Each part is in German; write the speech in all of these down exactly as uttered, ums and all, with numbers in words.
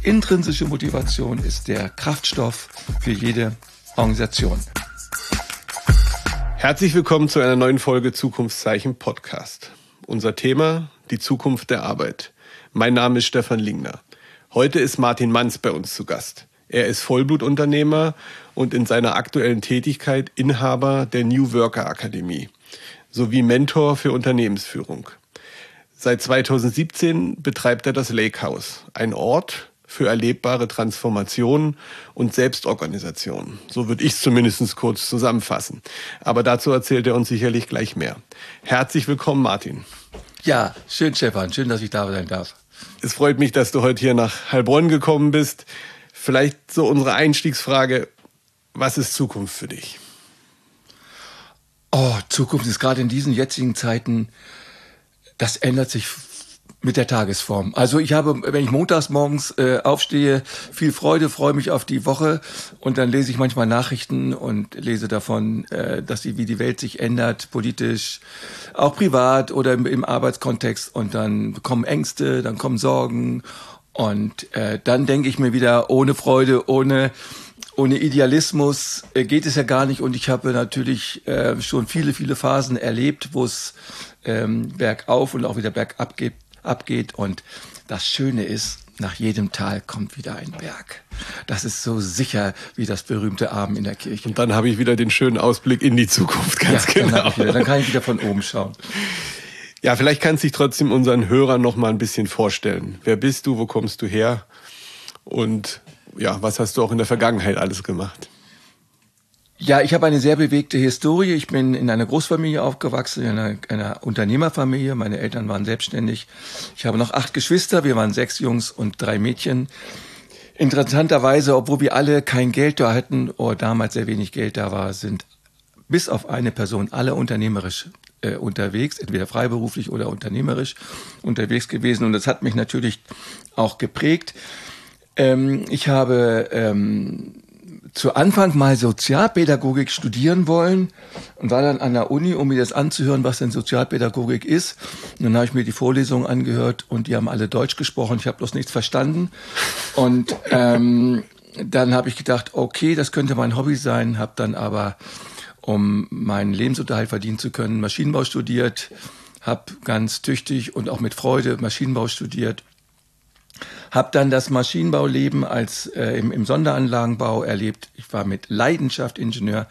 intrinsische Motivation ist der Kraftstoff für jede Organisation. Herzlich willkommen zu einer neuen Folge Zukunftszeichen Podcast. Unser Thema, die Zukunft der Arbeit. Mein Name ist Stefan Lingner. Heute ist Martin Manz bei uns zu Gast. Er ist Vollblutunternehmer und in seiner aktuellen Tätigkeit Inhaber der New Worker Akademie sowie Mentor für Unternehmensführung. Seit zweitausendsiebzehn betreibt er das Lake House, ein Ort für erlebbare Transformation und Selbstorganisation. So würde ich es zumindest kurz zusammenfassen. Aber dazu erzählt er uns sicherlich gleich mehr. Herzlich willkommen, Martin. Ja, schön, Stefan. Schön, dass ich da sein darf. Es freut mich, dass du heute hier nach Heilbronn gekommen bist. Vielleicht so unsere Einstiegsfrage: Was ist Zukunft für dich? Oh, Zukunft ist gerade in diesen jetzigen Zeiten, das ändert sich mit der Tagesform. Also ich habe, wenn ich montags morgens äh, aufstehe, viel Freude, freue mich auf die Woche und dann lese ich manchmal Nachrichten und lese davon, äh, dass die, wie die Welt sich ändert, politisch, auch privat oder im, im Arbeitskontext, und dann kommen Ängste, dann kommen Sorgen und äh, dann denke ich mir wieder, ohne Freude, ohne Ohne Idealismus äh, geht es ja gar nicht, und ich habe natürlich äh, schon viele, viele Phasen erlebt, wo es ähm, bergauf und auch wieder bergab geht, abgeht. Und das Schöne ist, nach jedem Tal kommt wieder ein Berg. Das ist so sicher wie das berühmte Amen in der Kirche. Und dann habe ich wieder den schönen Ausblick in die Zukunft, ganz ja, genau. Dann, ich wieder, dann kann ich wieder von oben schauen. Ja, vielleicht kannst du dich trotzdem unseren Hörern noch mal ein bisschen vorstellen. Wer bist du, wo kommst du her und ja, was hast du auch in der Vergangenheit alles gemacht? Ja, ich habe eine sehr bewegte Historie. Ich bin in einer Großfamilie aufgewachsen, in einer, einer Unternehmerfamilie. Meine Eltern waren selbstständig. Ich habe noch acht Geschwister. Wir waren sechs Jungs und drei Mädchen. Interessanterweise, obwohl wir alle kein Geld da hatten oder damals sehr wenig Geld da war, sind bis auf eine Person alle unternehmerisch äh, unterwegs, entweder freiberuflich oder unternehmerisch unterwegs gewesen. Und das hat mich natürlich auch geprägt. Ähm, ich habe ähm, zu Anfang mal Sozialpädagogik studieren wollen und war dann an der Uni, um mir das anzuhören, was denn Sozialpädagogik ist. Und dann habe ich mir die Vorlesungen angehört und die haben alle Deutsch gesprochen. Ich habe bloß nichts verstanden. Und ähm, dann habe ich gedacht, okay, das könnte mein Hobby sein. Habe dann aber, um meinen Lebensunterhalt verdienen zu können, Maschinenbau studiert. Habe ganz tüchtig und auch mit Freude Maschinenbau studiert. Habe dann das Maschinenbauleben als äh, im, im Sonderanlagenbau erlebt. Ich war mit Leidenschaft Ingenieur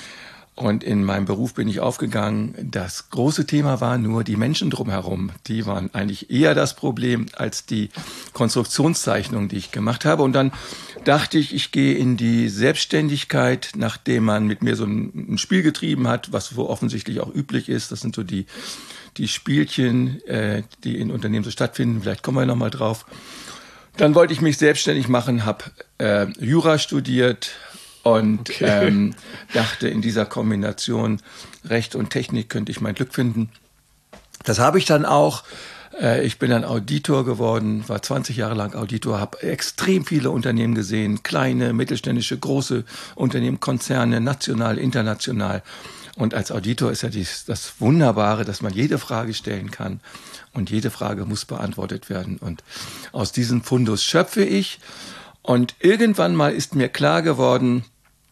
und in meinem Beruf bin ich aufgegangen. Das große Thema war nur die Menschen drumherum. Die waren eigentlich eher das Problem als die Konstruktionszeichnung, die ich gemacht habe. Und dann dachte ich, ich gehe in die Selbstständigkeit, nachdem man mit mir so ein, ein Spiel getrieben hat, was so offensichtlich auch üblich ist. Das sind so die, die Spielchen, äh, die in Unternehmen so stattfinden. Vielleicht kommen wir noch mal drauf. Dann wollte ich mich selbstständig machen, habe äh, Jura studiert und okay. ähm, dachte, in dieser Kombination Recht und Technik könnte ich mein Glück finden. Das habe ich dann auch. Äh, ich bin dann Auditor geworden, war zwanzig Jahre lang Auditor, habe extrem viele Unternehmen gesehen, kleine, mittelständische, große Unternehmen, Konzerne, national, international. Und als Auditor ist ja dies, das Wunderbare, dass man jede Frage stellen kann. Und jede Frage muss beantwortet werden. Und aus diesem Fundus schöpfe ich. Und irgendwann mal ist mir klar geworden,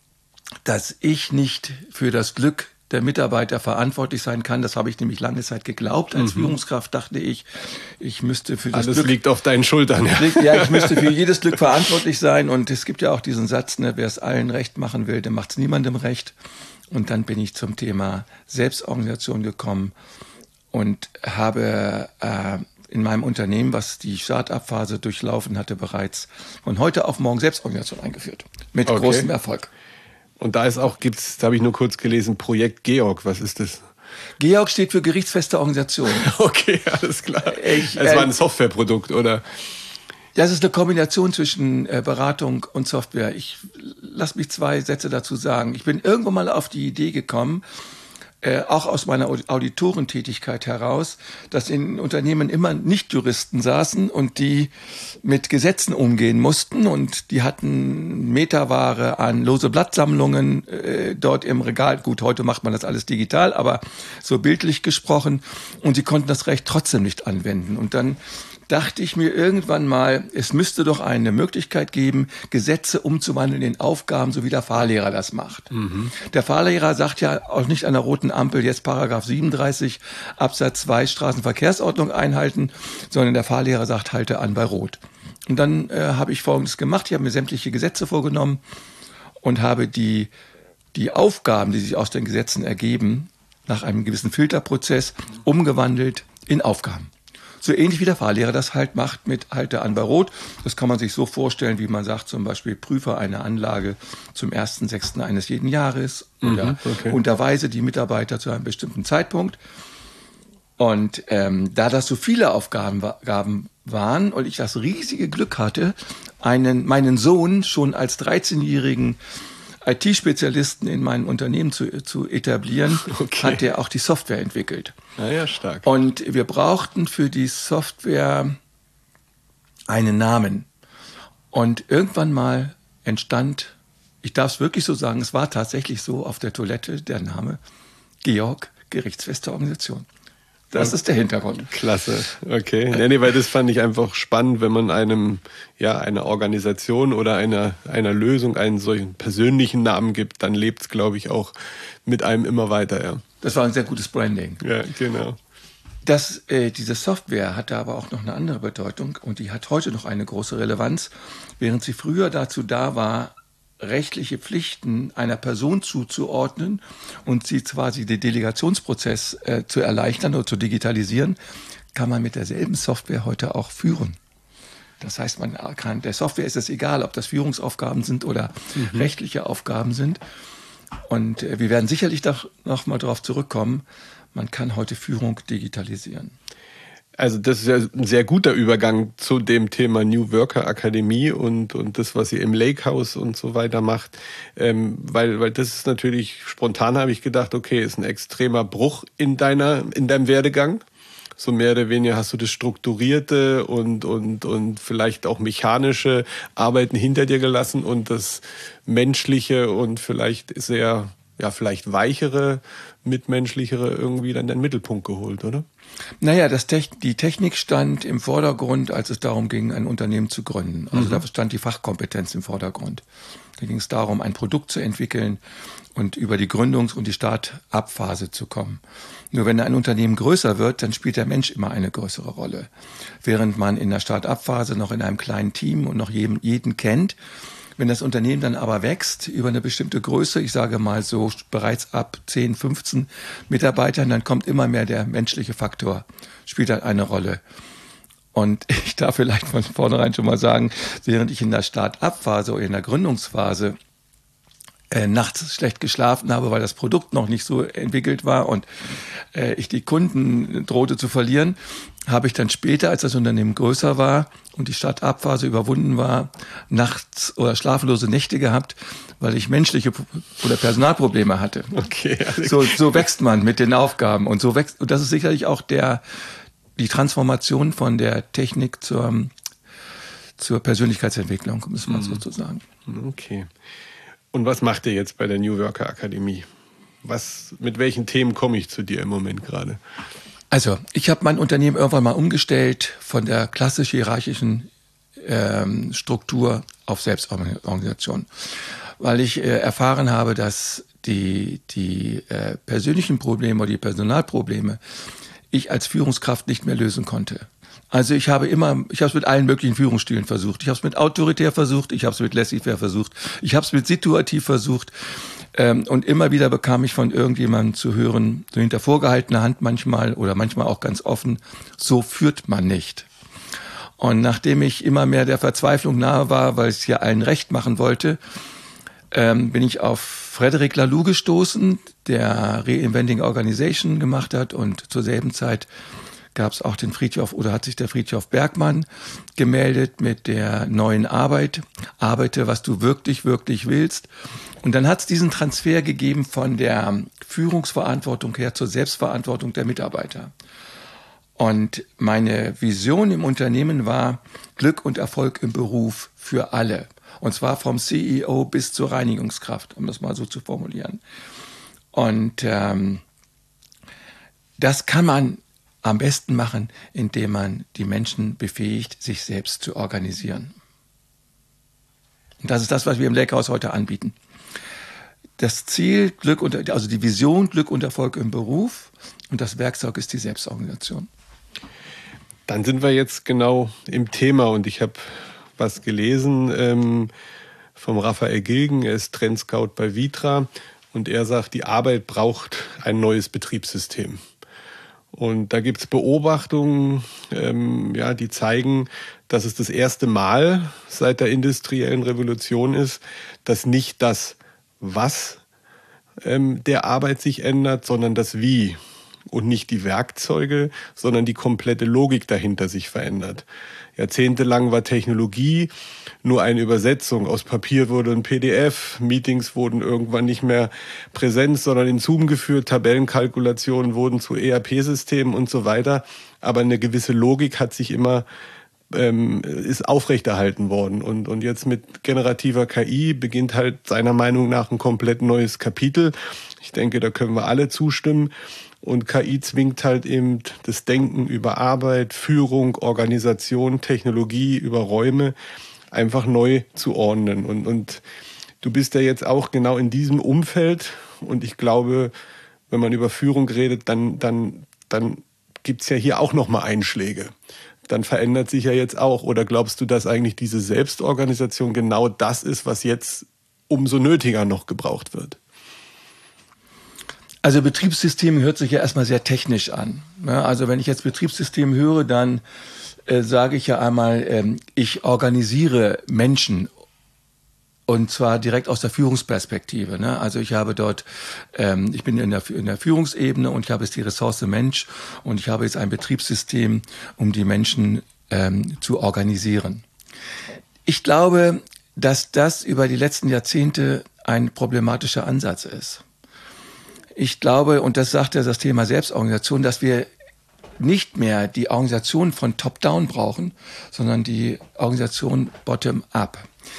dass ich nicht für das Glück der Mitarbeiter verantwortlich sein kann. Das habe ich nämlich lange Zeit geglaubt. Als mhm. Führungskraft dachte ich, ich müsste für das Alles Glück... Alles liegt auf deinen Schultern. Ja. ja, ich müsste für jedes Glück verantwortlich sein. Und es gibt ja auch diesen Satz, ne, wer es allen recht machen will, der macht es niemandem recht. Und dann bin ich zum Thema Selbstorganisation gekommen und habe äh, in meinem Unternehmen, was die Start-up-Phase durchlaufen hatte, bereits von heute auf morgen Selbstorganisation eingeführt. Mit okay. großem Erfolg. Und da ist auch, gibt's, da habe ich nur kurz gelesen, Projekt Georg. Was ist das? Georg steht für gerichtsfeste Organisation. Okay, alles klar. Ich, es äh, war ein Softwareprodukt, oder? Das ist eine Kombination zwischen äh, Beratung und Software. Ich lass mich zwei Sätze dazu sagen. Ich bin irgendwann mal auf die Idee gekommen, äh, auch aus meiner Auditorentätigkeit heraus, dass in Unternehmen immer Nichtjuristen saßen und die mit Gesetzen umgehen mussten, und die hatten Meterware an lose Blattsammlungen äh, dort im Regal. Gut, heute macht man das alles digital, aber so bildlich gesprochen, und sie konnten das Recht trotzdem nicht anwenden. Und dann dachte ich mir irgendwann mal, es müsste doch eine Möglichkeit geben, Gesetze umzuwandeln in Aufgaben, so wie der Fahrlehrer das macht. Mhm. Der Fahrlehrer sagt ja auch nicht an der roten Ampel jetzt Paragraph siebenunddreißig Absatz zwei Straßenverkehrsordnung einhalten, sondern der Fahrlehrer sagt, halte an bei Rot. Und dann äh, habe ich Folgendes gemacht, ich habe mir sämtliche Gesetze vorgenommen und habe die, die Aufgaben, die sich aus den Gesetzen ergeben, nach einem gewissen Filterprozess umgewandelt in Aufgaben. So ähnlich wie der Fahrlehrer das halt macht mit Halte an bei Rot. Das kann man sich so vorstellen, wie man sagt, zum Beispiel prüfe eine Anlage zum ersten sechsten eines jeden Jahres oder mhm, okay. unterweise die Mitarbeiter zu einem bestimmten Zeitpunkt. Und ähm, da das so viele Aufgaben waren und ich das riesige Glück hatte, einen meinen Sohn schon als dreizehnjährigen I T-Spezialisten in meinem Unternehmen zu, zu etablieren, okay. hat der auch die Software entwickelt. Ja, ja, stark. Und wir brauchten für die Software einen Namen. Und irgendwann mal entstand, ich darf es wirklich so sagen, es war tatsächlich so auf der Toilette der Name Georg, Gerichtsfeste Organisation. Das ist der Hintergrund. Klasse, okay. Nee, nee, weil das fand ich einfach spannend, wenn man einem, ja, einer Organisation oder einer, einer Lösung einen solchen persönlichen Namen gibt, dann lebt es, glaube ich, auch mit einem immer weiter, ja. Das war ein sehr gutes Branding. Ja, genau. Das, äh, diese Software hatte aber auch noch eine andere Bedeutung und die hat heute noch eine große Relevanz, während sie früher dazu da war, rechtliche Pflichten einer Person zuzuordnen und sie quasi den Delegationsprozess äh, zu erleichtern oder zu digitalisieren, kann man mit derselben Software heute auch führen. Das heißt, man kann, der Software ist es egal, ob das Führungsaufgaben sind oder mhm. rechtliche Aufgaben sind. Und äh, wir werden sicherlich doch noch mal darauf zurückkommen, man kann heute Führung digitalisieren. Also das ist ja ein sehr guter Übergang zu dem Thema New Worker Akademie und, und das, was ihr im Lakehouse und so weiter macht. Ähm, weil, weil das ist natürlich, spontan habe ich gedacht, okay, ist ein extremer Bruch in deiner, in deinem Werdegang. So mehr oder weniger hast du das strukturierte und, und, und vielleicht auch mechanische Arbeiten hinter dir gelassen und das menschliche und vielleicht sehr, ja, vielleicht weichere, mitmenschlichere irgendwie dann in den Mittelpunkt geholt, oder? Naja, das Te- die Technik stand im Vordergrund, als es darum ging, ein Unternehmen zu gründen. Also mhm. da stand die Fachkompetenz im Vordergrund. Da ging es darum, ein Produkt zu entwickeln und über die Gründungs- und die Start-up-Phase zu kommen. Nur wenn ein Unternehmen größer wird, dann spielt der Mensch immer eine größere Rolle. Während man in der Start-up-Phase noch in einem kleinen Team und noch jeden, jeden kennt, wenn das Unternehmen dann aber wächst über eine bestimmte Größe, ich sage mal so bereits ab zehn, fünfzehn Mitarbeitern, dann kommt immer mehr der menschliche Faktor, spielt dann eine Rolle. Und ich darf vielleicht von vornherein schon mal sagen, während ich in der Start-up-Phase oder in der Gründungsphase äh, nachts schlecht geschlafen habe, weil das Produkt noch nicht so entwickelt war und äh, ich die Kunden drohte zu verlieren, habe ich dann später, als das Unternehmen größer war und die Start-up-Phase überwunden war, nachts oder schlaflose Nächte gehabt, weil ich menschliche oder Personalprobleme hatte. Okay. So, so wächst man mit den Aufgaben und so wächst, und das ist sicherlich auch der, die Transformation von der Technik zur, zur Persönlichkeitsentwicklung, muss man so zu sagen. Okay. Und was macht ihr jetzt bei der New Worker Akademie? Was, mit welchen Themen komme ich zu dir im Moment gerade? Also, ich habe mein Unternehmen irgendwann mal umgestellt von der klassisch hierarchischen ähm, Struktur auf Selbstorganisation, weil ich äh, erfahren habe, dass die, die äh, persönlichen Probleme oder die Personalprobleme ich als Führungskraft nicht mehr lösen konnte. Also ich habe immer, ich habe es mit allen möglichen Führungsstilen versucht. Ich habe es mit autoritär versucht, ich habe es mit laissez-faire versucht, ich habe es mit situativ versucht. Ähm, und immer wieder bekam ich von irgendjemandem zu hören, so hinter vorgehaltener Hand manchmal oder manchmal auch ganz offen, so führt man nicht. Und nachdem ich immer mehr der Verzweiflung nahe war, weil ich es ja allen recht machen wollte, ähm, bin ich auf Frederic Laloux gestoßen, der Reinventing Organization gemacht hat und zur selben Zeit gab es auch den Fridtjof oder hat sich der Fridtjof Bergmann gemeldet mit der neuen Arbeit. Arbeite, was du wirklich, wirklich willst. Und dann hat es diesen Transfer gegeben von der Führungsverantwortung her zur Selbstverantwortung der Mitarbeiter. Und meine Vision im Unternehmen war Glück und Erfolg im Beruf für alle. Und zwar vom C E O bis zur Reinigungskraft, um das mal so zu formulieren. Und ähm, das kann man am besten machen, indem man die Menschen befähigt, sich selbst zu organisieren. Und das ist das, was wir im Lakehouse heute anbieten. Das Ziel, Glück und, also die Vision, Glück und Erfolg im Beruf, und das Werkzeug ist die Selbstorganisation. Dann sind wir jetzt genau im Thema, und ich habe was gelesen ähm, vom Raphael Gilgen, er ist Trendscout bei Vitra, und er sagt, die Arbeit braucht ein neues Betriebssystem. Und da gibt es Beobachtungen, ähm, ja, die zeigen, dass es das erste Mal seit der industriellen Revolution ist, dass nicht das Was ähm, der Arbeit sich ändert, sondern das Wie. Und nicht die Werkzeuge, sondern die komplette Logik dahinter sich verändert. Jahrzehntelang war Technologie nur eine Übersetzung. Aus Papier wurde ein P D F, Meetings wurden irgendwann nicht mehr Präsenz, sondern in Zoom geführt, Tabellenkalkulationen wurden zu E R P-Systemen und so weiter. Aber eine gewisse Logik hat sich immer ähm, ist aufrechterhalten worden. Und, und jetzt mit generativer K I beginnt halt seiner Meinung nach ein komplett neues Kapitel. Ich denke, da können wir alle zustimmen. Und K I zwingt halt eben das Denken über Arbeit, Führung, Organisation, Technologie, über Räume einfach neu zu ordnen. Und, und du bist ja jetzt auch genau in diesem Umfeld. Und ich glaube, wenn man über Führung redet, dann, dann, dann gibt's ja hier auch nochmal Einschläge. Dann verändert sich ja jetzt auch. Oder glaubst du, dass eigentlich diese Selbstorganisation genau das ist, was jetzt umso nötiger noch gebraucht wird? Also Betriebssystem hört sich ja erstmal sehr technisch an. Ja, also wenn ich jetzt Betriebssystem höre, dann äh, sage ich ja einmal, ähm, ich organisiere Menschen, und zwar direkt aus der Führungsperspektive. Ne? Also ich habe dort, ähm, ich bin in der, in der Führungsebene und ich habe jetzt die Ressource Mensch und ich habe jetzt ein Betriebssystem, um die Menschen ähm, zu organisieren. Ich glaube, dass das über die letzten Jahrzehnte ein problematischer Ansatz ist. Ich glaube, und das sagt ja das Thema Selbstorganisation, dass wir nicht mehr die Organisation von Top-Down brauchen, sondern die Organisation Bottom-Up.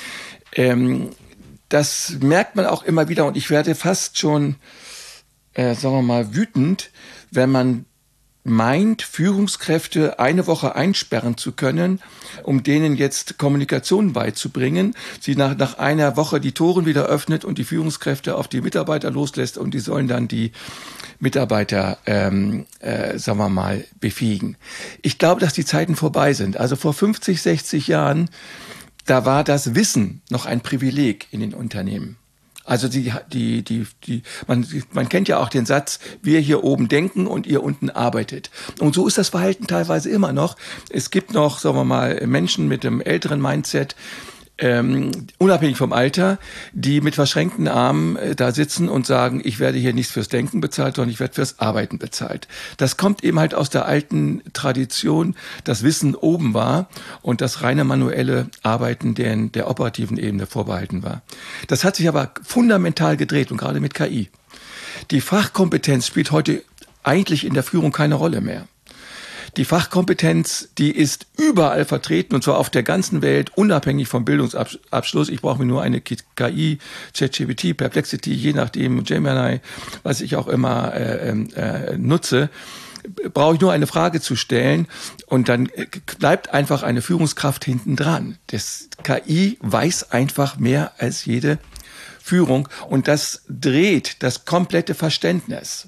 Ähm, das merkt man auch immer wieder, und ich werde fast schon, äh, sagen wir mal, wütend, wenn man meint, Führungskräfte eine Woche einsperren zu können, um denen jetzt Kommunikation beizubringen, sie nach, nach einer Woche die Toren wieder öffnet und die Führungskräfte auf die Mitarbeiter loslässt und die sollen dann die Mitarbeiter, ähm, äh, sagen wir mal, befähigen. Ich glaube, dass die Zeiten vorbei sind. Also vor fünfzig, sechzig Jahren, da war das Wissen noch ein Privileg in den Unternehmen. Also die, die, die, die, man, man kennt ja auch den Satz, wir hier oben denken und ihr unten arbeitet. Und so ist das Verhalten teilweise immer noch. Es gibt noch, sagen wir mal, Menschen mit einem älteren Mindset, ähm, unabhängig vom Alter, die mit verschränkten Armen äh, da sitzen und sagen, ich werde hier nicht fürs Denken bezahlt, sondern ich werde fürs Arbeiten bezahlt. Das kommt eben halt aus der alten Tradition, dass Wissen oben war und das reine manuelle Arbeiten der, der operativen Ebene vorbehalten war. Das hat sich aber fundamental gedreht und gerade mit K I. Die Fachkompetenz spielt heute eigentlich in der Führung keine Rolle mehr. Die Fachkompetenz, die ist überall vertreten, und zwar auf der ganzen Welt, unabhängig vom Bildungsabschluss. Ich brauche mir nur eine K I, ChatGPT, Perplexity, je nachdem, Gemini, was ich auch immer äh, äh, nutze, brauche ich nur eine Frage zu stellen und dann bleibt einfach eine Führungskraft hinten dran. Das K I weiß einfach mehr als jede Führung und das dreht das komplette Verständnis.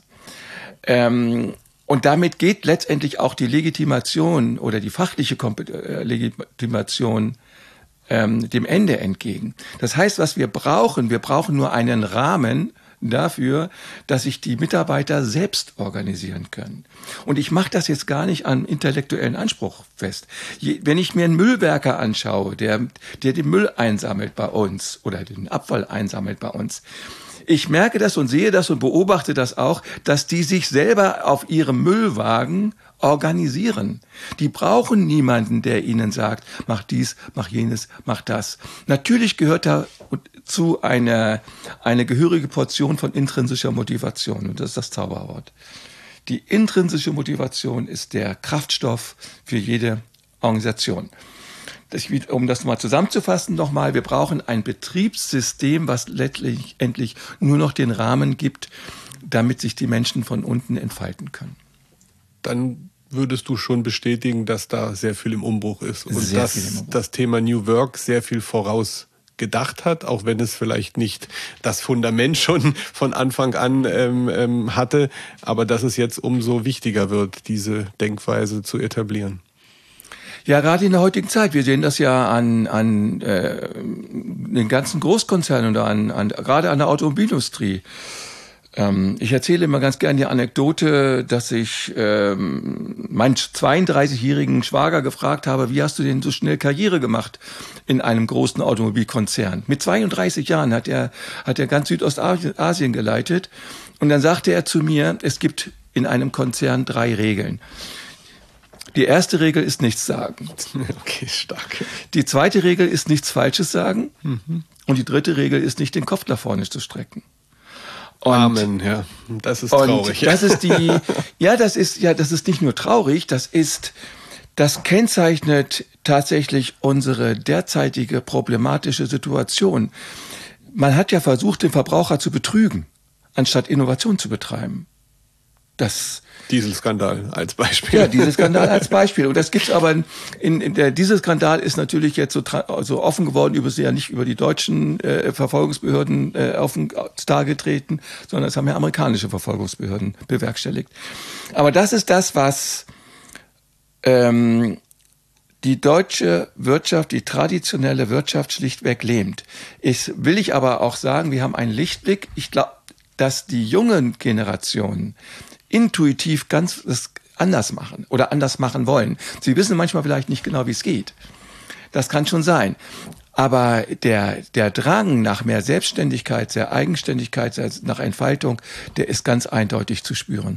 Ähm, Und damit geht letztendlich auch die Legitimation oder die fachliche Legitimation ähm, dem Ende entgegen. Das heißt, was wir brauchen, wir brauchen nur einen Rahmen dafür, dass sich die Mitarbeiter selbst organisieren können. Und ich mache das jetzt gar nicht an intellektuellen Anspruch fest. Je, wenn ich mir einen Müllwerker anschaue, der, der den Müll einsammelt bei uns oder den Abfall einsammelt bei uns, ich merke das und sehe das und beobachte das auch, dass die sich selber auf ihrem Müllwagen organisieren. Die brauchen niemanden, der ihnen sagt, mach dies, mach jenes, mach das. Natürlich gehört dazu eine, eine gehörige Portion von intrinsischer Motivation. Und das ist das Zauberwort. Die intrinsische Motivation ist der Kraftstoff für jede Organisation. Das, um das mal zusammenzufassen nochmal, wir brauchen ein Betriebssystem, was letztendlich nur noch den Rahmen gibt, damit sich die Menschen von unten entfalten können. Dann würdest du schon bestätigen, dass da sehr viel im Umbruch ist und sehr dass viel im Umbruch. Das Thema New Work sehr viel vorausgedacht hat, auch wenn es vielleicht nicht das Fundament schon von Anfang an ähm, ähm, hatte, aber dass es jetzt umso wichtiger wird, diese Denkweise zu etablieren. Ja, gerade in der heutigen Zeit. Wir sehen das ja an, an äh, den ganzen Großkonzernen oder an, an, gerade an der Automobilindustrie. Ähm, ich erzähle immer ganz gerne die Anekdote, dass ich ähm, meinen zweiunddreißigjährigen Schwager gefragt habe, wie hast du denn so schnell Karriere gemacht in einem großen Automobilkonzern? Mit zweiunddreißig Jahren hat er, hat er ganz Südostasien geleitet. Und dann sagte er zu mir, es gibt in einem Konzern drei Regeln. Die erste Regel ist nichts sagen. Okay, stark. Die zweite Regel ist nichts Falsches sagen. Mhm. Und die dritte Regel ist nicht den Kopf nach vorne zu strecken. Und, Amen, ja. Das ist traurig. Und das ist die, ja, das ist, ja, das ist nicht nur traurig, das ist, das kennzeichnet tatsächlich unsere derzeitige problematische Situation. Man hat ja versucht, den Verbraucher zu betrügen, anstatt Innovation zu betreiben. Das Dieselskandal als Beispiel. Ja, Dieselskandal als Beispiel. Und das gibt's aber in, in der Dieselskandal ist natürlich jetzt so, so offen geworden, über sie ja nicht über die deutschen äh, Verfolgungsbehörden äh, auf den Star getreten, sondern es haben ja amerikanische Verfolgungsbehörden bewerkstelligt. Aber das ist das, was ähm, die deutsche Wirtschaft, die traditionelle Wirtschaft schlichtweg lähmt. Ich will ich aber auch sagen, wir haben einen Lichtblick. Ich glaube, dass die jungen Generationen intuitiv ganz das anders machen oder anders machen wollen. Sie wissen manchmal vielleicht nicht genau, wie es geht. Das kann schon sein. Aber der, der Drang nach mehr Selbstständigkeit, der Eigenständigkeit, nach Entfaltung, der ist ganz eindeutig zu spüren.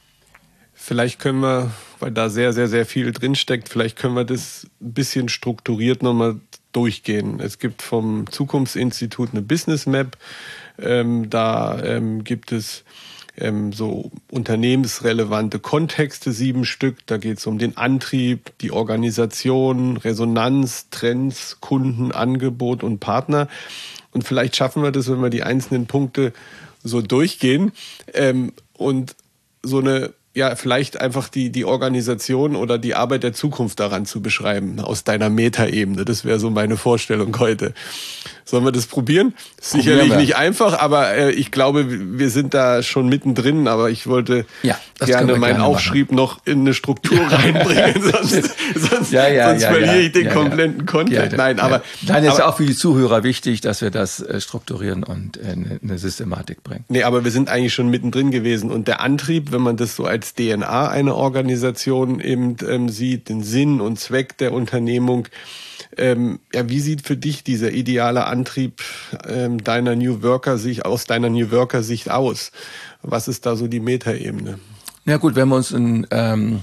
Vielleicht können wir, weil da sehr, sehr, sehr viel drinsteckt, vielleicht können wir das ein bisschen strukturiert nochmal durchgehen. Es gibt vom Zukunftsinstitut eine Business Map. Ähm, da ähm, gibt es ähm, so unternehmensrelevante Kontexte, sieben Stück. Da geht es um den Antrieb, die Organisation, Resonanz, Trends, Kunden, Angebot und Partner. Und vielleicht schaffen wir das, wenn wir die einzelnen Punkte so durchgehen ähm, und so eine, ja, vielleicht einfach die, die Organisation oder die Arbeit der Zukunft daran zu beschreiben, aus deiner Metaebene. Das wäre so meine Vorstellung heute. Sollen wir das probieren? Sicherlich wir. nicht einfach, aber äh, ich glaube, wir sind da schon mittendrin. Aber ich wollte ja, gerne meinen gerne Aufschrieb machen. noch in eine Struktur reinbringen, sonst, sonst, ja, ja, sonst ja, verliere ja, ich den ja, kompletten ja. Kontext. Ja, Nein, ja. aber Nein, ist aber, ja auch für die Zuhörer wichtig, dass wir das äh, strukturieren und äh, eine, eine Systematik bringen. Nee, aber wir sind eigentlich schon mittendrin gewesen. Und der Antrieb, wenn man das so als D N A einer Organisation eben ähm, sieht, den Sinn und Zweck der Unternehmung, Ähm, ja, wie sieht für dich dieser ideale Antrieb ähm, deiner New Worker Sicht, aus deiner New Worker Sicht aus? Was ist da so die Metaebene? Na gut, wenn wir uns ein, ähm,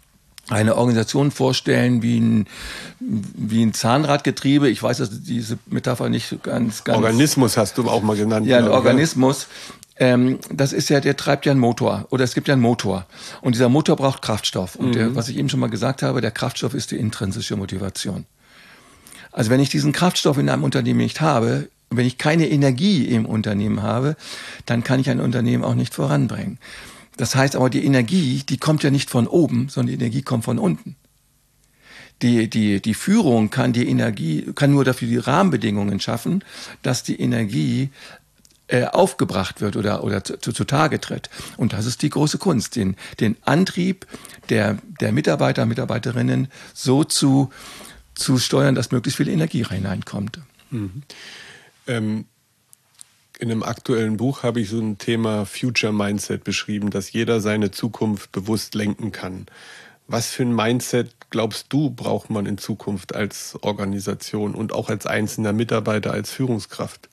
eine Organisation vorstellen wie ein, wie ein Zahnradgetriebe, ich weiß, dass diese Metapher nicht ganz, ganz... Organismus hast du auch mal genannt. Ja, ein Organismus. Ähm, das ist ja, der treibt ja einen Motor oder es gibt ja einen Motor und dieser Motor braucht Kraftstoff. Und mhm. der, was ich eben schon mal gesagt habe, der Kraftstoff ist die intrinsische Motivation. Also wenn ich diesen Kraftstoff in einem Unternehmen nicht habe, wenn ich keine Energie im Unternehmen habe, dann kann ich ein Unternehmen auch nicht voranbringen. Das heißt aber, die Energie, die kommt ja nicht von oben, sondern die Energie kommt von unten. Die, die, die Führung kann die Energie, kann nur dafür die Rahmenbedingungen schaffen, dass die Energie äh, aufgebracht wird oder, oder zu, zu, zutage tritt. Und das ist die große Kunst, den, den Antrieb der, der Mitarbeiter, Mitarbeiterinnen so zu zu steuern, dass möglichst viel Energie hineinkommt. Mhm. Ähm, in einem aktuellen Buch habe ich so ein Thema Future Mindset beschrieben, dass jeder seine Zukunft bewusst lenken kann. Was für ein Mindset, glaubst du, braucht man in Zukunft als Organisation und auch als einzelner Mitarbeiter, als Führungskraft?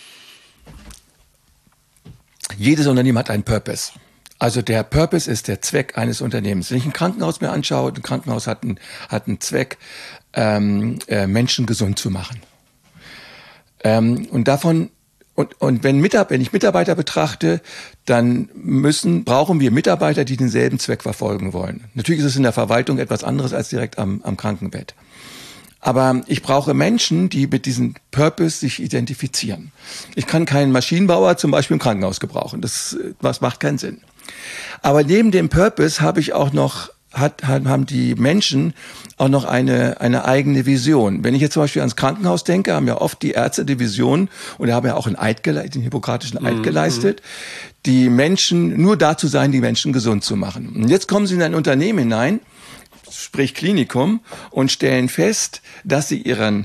Jedes Unternehmen hat einen Purpose. Also der Purpose ist der Zweck eines Unternehmens. Wenn ich ein Krankenhaus mir anschaue, ein Krankenhaus hat einen, hat einen Zweck, ähm, äh, Menschen gesund zu machen. Ähm, und davon und, und wenn, Mitab- wenn ich Mitarbeiter betrachte, dann müssen brauchen wir Mitarbeiter, die denselben Zweck verfolgen wollen. Natürlich ist es in der Verwaltung etwas anderes als direkt am, am Krankenbett. Aber ich brauche Menschen, die mit diesem Purpose sich identifizieren. Ich kann keinen Maschinenbauer zum Beispiel im Krankenhaus gebrauchen. Das, das macht keinen Sinn. Aber neben dem Purpose habe ich auch noch hat, haben die Menschen auch noch eine, eine eigene Vision. Wenn ich jetzt zum Beispiel ans Krankenhaus denke, haben ja oft die Ärzte die Vision, und haben ja auch einen Eid geleistet, den hippokratischen Eid mhm. geleistet, die Menschen, nur da zu sein, die Menschen gesund zu machen. Und jetzt kommen sie in ein Unternehmen hinein, sprich Klinikum, und stellen fest, dass sie ihren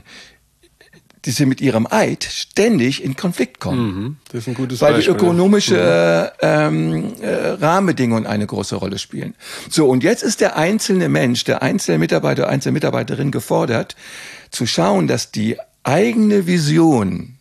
die sie mit ihrem Eid ständig in Konflikt kommen. Mhm, das ist ein gutes weil Beispiel. Weil die ökonomische mhm. ähm, äh, Rahmenbedingungen eine große Rolle spielen. So, und jetzt ist der einzelne Mensch, der einzelne Mitarbeiter, einzelne Mitarbeiterin gefordert, zu schauen, dass die eigene Vision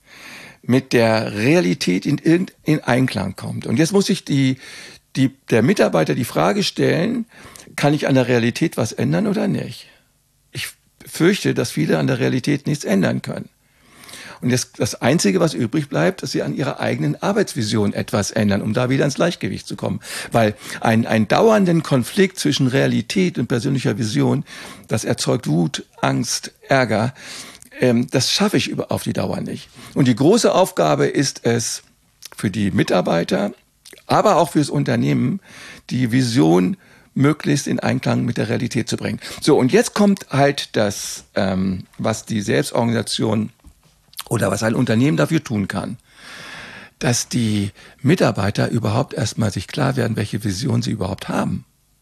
mit der Realität in, in Einklang kommt. Und jetzt muss sich die, die, der Mitarbeiter die Frage stellen, kann ich an der Realität was ändern oder nicht? Ich fürchte, dass viele an der Realität nichts ändern können. Und das, das Einzige, was übrig bleibt, dass sie an ihrer eigenen Arbeitsvision etwas ändern, um da wieder ins Gleichgewicht zu kommen. Weil ein, ein dauernden Konflikt zwischen Realität und persönlicher Vision, das erzeugt Wut, Angst, Ärger. Ähm, das schaffe ich über, auf die Dauer nicht. Und die große Aufgabe ist es für die Mitarbeiter, aber auch fürs Unternehmen, die Vision möglichst in Einklang mit der Realität zu bringen. So, und jetzt kommt halt das, ähm, was die Selbstorganisation oder was ein Unternehmen dafür tun kann, dass die Mitarbeiter überhaupt erstmal sich klar werden, welche Vision sie überhaupt haben.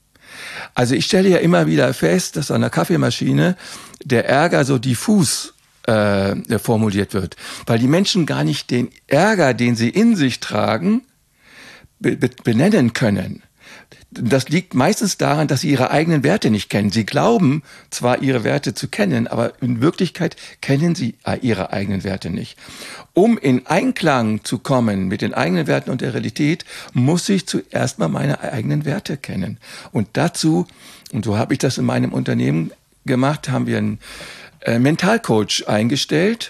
Also ich stelle ja immer wieder fest, dass an der Kaffeemaschine der Ärger so diffus äh, formuliert wird, weil die Menschen gar nicht den Ärger, den sie in sich tragen, be- be- benennen können. Das liegt meistens daran, dass sie ihre eigenen Werte nicht kennen. Sie glauben zwar, ihre Werte zu kennen, aber in Wirklichkeit kennen sie ihre eigenen Werte nicht. Um in Einklang zu kommen mit den eigenen Werten und der Realität, muss ich zuerst mal meine eigenen Werte kennen. Und dazu, und so habe ich das in meinem Unternehmen gemacht, haben wir einen äh, Mentalcoach eingestellt,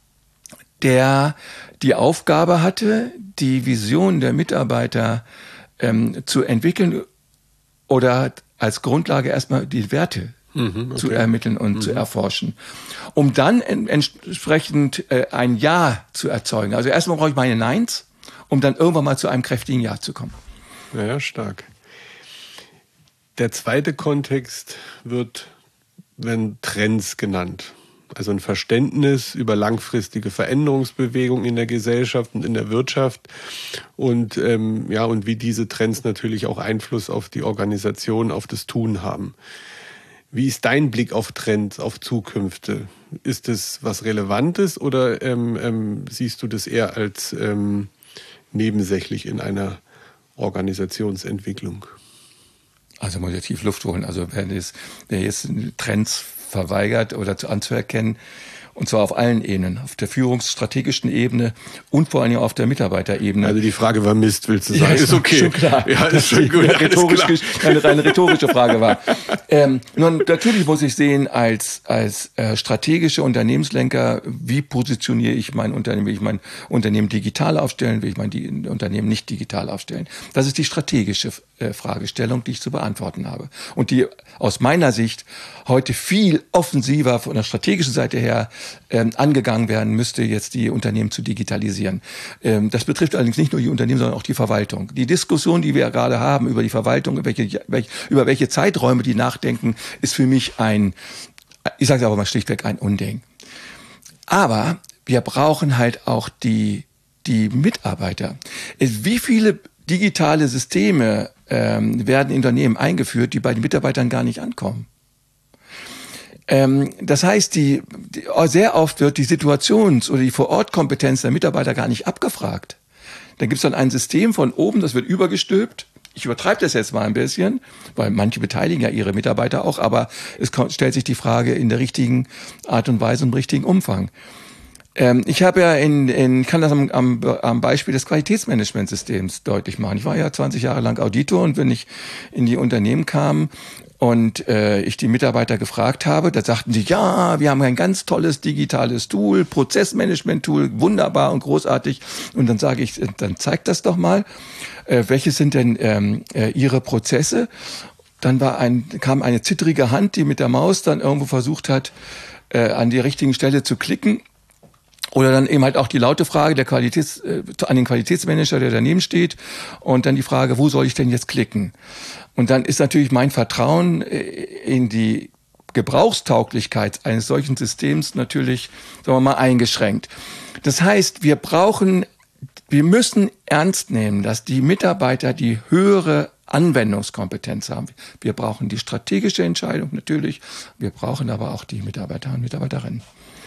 der die Aufgabe hatte, die Vision der Mitarbeiter Ähm, zu entwickeln oder als Grundlage erstmal die Werte mhm, okay. zu ermitteln und mhm. zu erforschen, um dann en- entsprechend äh, ein Ja zu erzeugen. Also erstmal brauche ich meine Neins, um dann irgendwann mal zu einem kräftigen Ja zu kommen. Ja, ja, stark. Der zweite Kontext wird, werden Trends genannt. Also ein Verständnis über langfristige Veränderungsbewegungen in der Gesellschaft und in der Wirtschaft und ähm, ja und wie diese Trends natürlich auch Einfluss auf die Organisation, auf das Tun haben. Wie ist dein Blick auf Trends, auf Zukünfte? Ist es was Relevantes oder ähm, ähm, siehst du das eher als ähm, nebensächlich in einer Organisationsentwicklung? Also muss ich tief Luft holen. Also wer, das, wer jetzt Trends verweigert oder zu anzuerkennen, und zwar auf allen Ebenen, auf der führungsstrategischen Ebene und vor allem auf der Mitarbeiterebene. Also die Frage war Mist, willst du sagen? Ja, ist okay. Schon klar. Ja, ist schon gut. Eine, rhetorisch, eine reine rhetorische Frage war. ähm, nun, natürlich muss ich sehen, als, als äh, strategische Unternehmenslenker, wie positioniere ich mein Unternehmen? Will ich mein Unternehmen digital aufstellen? Will ich mein die, Unternehmen nicht digital aufstellen? Das ist die strategische äh, Fragestellung, die ich zu beantworten habe. Und die aus meiner Sicht heute viel offensiver von der strategischen Seite her ähm, angegangen werden müsste, jetzt die Unternehmen zu digitalisieren. Ähm, das betrifft allerdings nicht nur die Unternehmen, sondern auch die Verwaltung. Die Diskussion, die wir ja gerade haben über die Verwaltung, welche, welche, über welche Zeiträume die nachdenken, ist für mich ein, ich sage es aber mal schlichtweg, ein Unding. Aber wir brauchen halt auch die, die Mitarbeiter. Wie viele digitale Systeme ähm, werden in Unternehmen eingeführt, die bei den Mitarbeitern gar nicht ankommen? Ähm, das heißt, die, die, sehr oft wird die Situations- oder die Vorortkompetenz der Mitarbeiter gar nicht abgefragt. Dann gibt es dann ein System von oben, das wird übergestülpt. Ich übertreibe das jetzt mal ein bisschen, weil manche beteiligen ja ihre Mitarbeiter auch, aber es kommt, stellt sich die Frage in der richtigen Art und Weise und im richtigen Umfang. Ähm, ich habe ja in, in kann das am, am, am Beispiel des Qualitätsmanagementsystems deutlich machen. Ich war ja zwanzig Jahre lang Auditor und wenn ich in die Unternehmen kam und äh, ich die Mitarbeiter gefragt habe, da sagten sie, ja, wir haben ein ganz tolles digitales Tool, Prozessmanagement-Tool, wunderbar und großartig. Und dann sage ich, dann zeigt das doch mal, äh, welche sind denn ähm, äh, Ihre Prozesse? Dann war ein, kam eine zittrige Hand, die mit der Maus dann irgendwo versucht hat, äh, an die richtigen Stelle zu klicken. Oder dann eben halt auch die laute Frage der Qualitäts, äh, an den Qualitätsmanager, der daneben steht, und dann die Frage, wo soll ich denn jetzt klicken? Und dann ist natürlich mein Vertrauen in die Gebrauchstauglichkeit eines solchen Systems natürlich, sagen wir mal, eingeschränkt. Das heißt, wir brauchen, wir müssen ernst nehmen, dass die Mitarbeiter die höhere Anwendungskompetenz haben. Wir brauchen die strategische Entscheidung natürlich, wir brauchen aber auch die Mitarbeiter und Mitarbeiterinnen.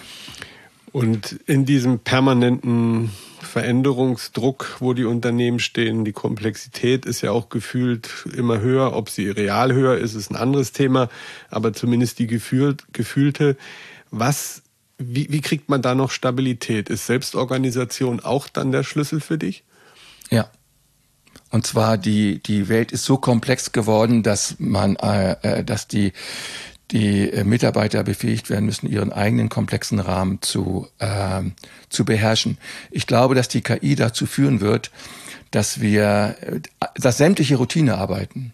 Und in diesem permanenten Veränderungsdruck, wo die Unternehmen stehen, die Komplexität ist ja auch gefühlt immer höher. Ob sie real höher ist, ist ein anderes Thema, aber zumindest die gefühlt, gefühlte. Was, wie, wie kriegt man da noch Stabilität? Ist Selbstorganisation auch dann der Schlüssel für dich? Ja. Und zwar die, die Welt ist so komplex geworden, dass man, äh, dass die, die Mitarbeiter befähigt werden müssen, ihren eigenen komplexen Rahmen zu, äh, zu beherrschen. Ich glaube, dass die K I dazu führen wird, dass wir, dass sämtliche Routinearbeiten,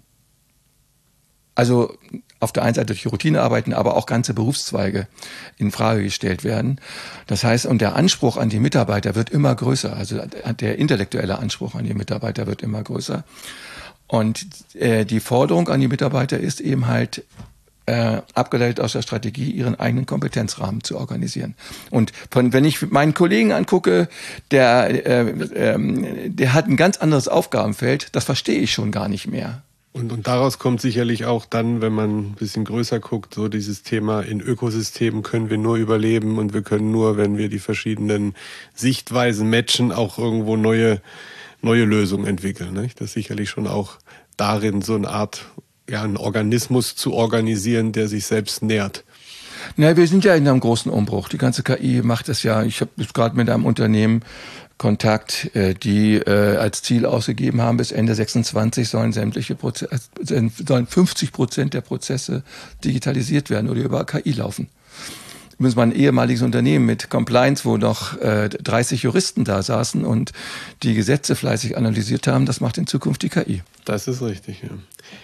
also auf der einen Seite durch Routinearbeiten, aber auch ganze Berufszweige in Frage gestellt werden. Das heißt, und der Anspruch an die Mitarbeiter wird immer größer, also der intellektuelle Anspruch an die Mitarbeiter wird immer größer. Und äh, die Forderung an die Mitarbeiter ist eben halt, Äh, abgeleitet aus der Strategie, ihren eigenen Kompetenzrahmen zu organisieren. Und von, wenn ich meinen Kollegen angucke, der, äh, äh, der hat ein ganz anderes Aufgabenfeld, das verstehe ich schon gar nicht mehr. Und, und daraus kommt sicherlich auch dann, wenn man ein bisschen größer guckt, so dieses Thema, in Ökosystemen können wir nur überleben und wir können nur, wenn wir die verschiedenen Sichtweisen matchen, auch irgendwo neue, neue Lösungen entwickeln. Nicht? Das ist sicherlich schon auch darin so eine Art, ja, einen Organismus zu organisieren, der sich selbst nährt. Na, wir sind ja in einem großen Umbruch. Die ganze K I macht das ja. Ich habe gerade mit einem Unternehmen Kontakt, die äh, als Ziel ausgegeben haben, bis Ende sechsundzwanzig sollen sämtliche Prozesse, sollen fünfzig Prozent der Prozesse digitalisiert werden oder über K I laufen. Übrigens mal ein ehemaliges Unternehmen mit Compliance, wo noch äh, dreißig Juristen da saßen und die Gesetze fleißig analysiert haben. Das macht in Zukunft die K I. Das ist richtig, ja.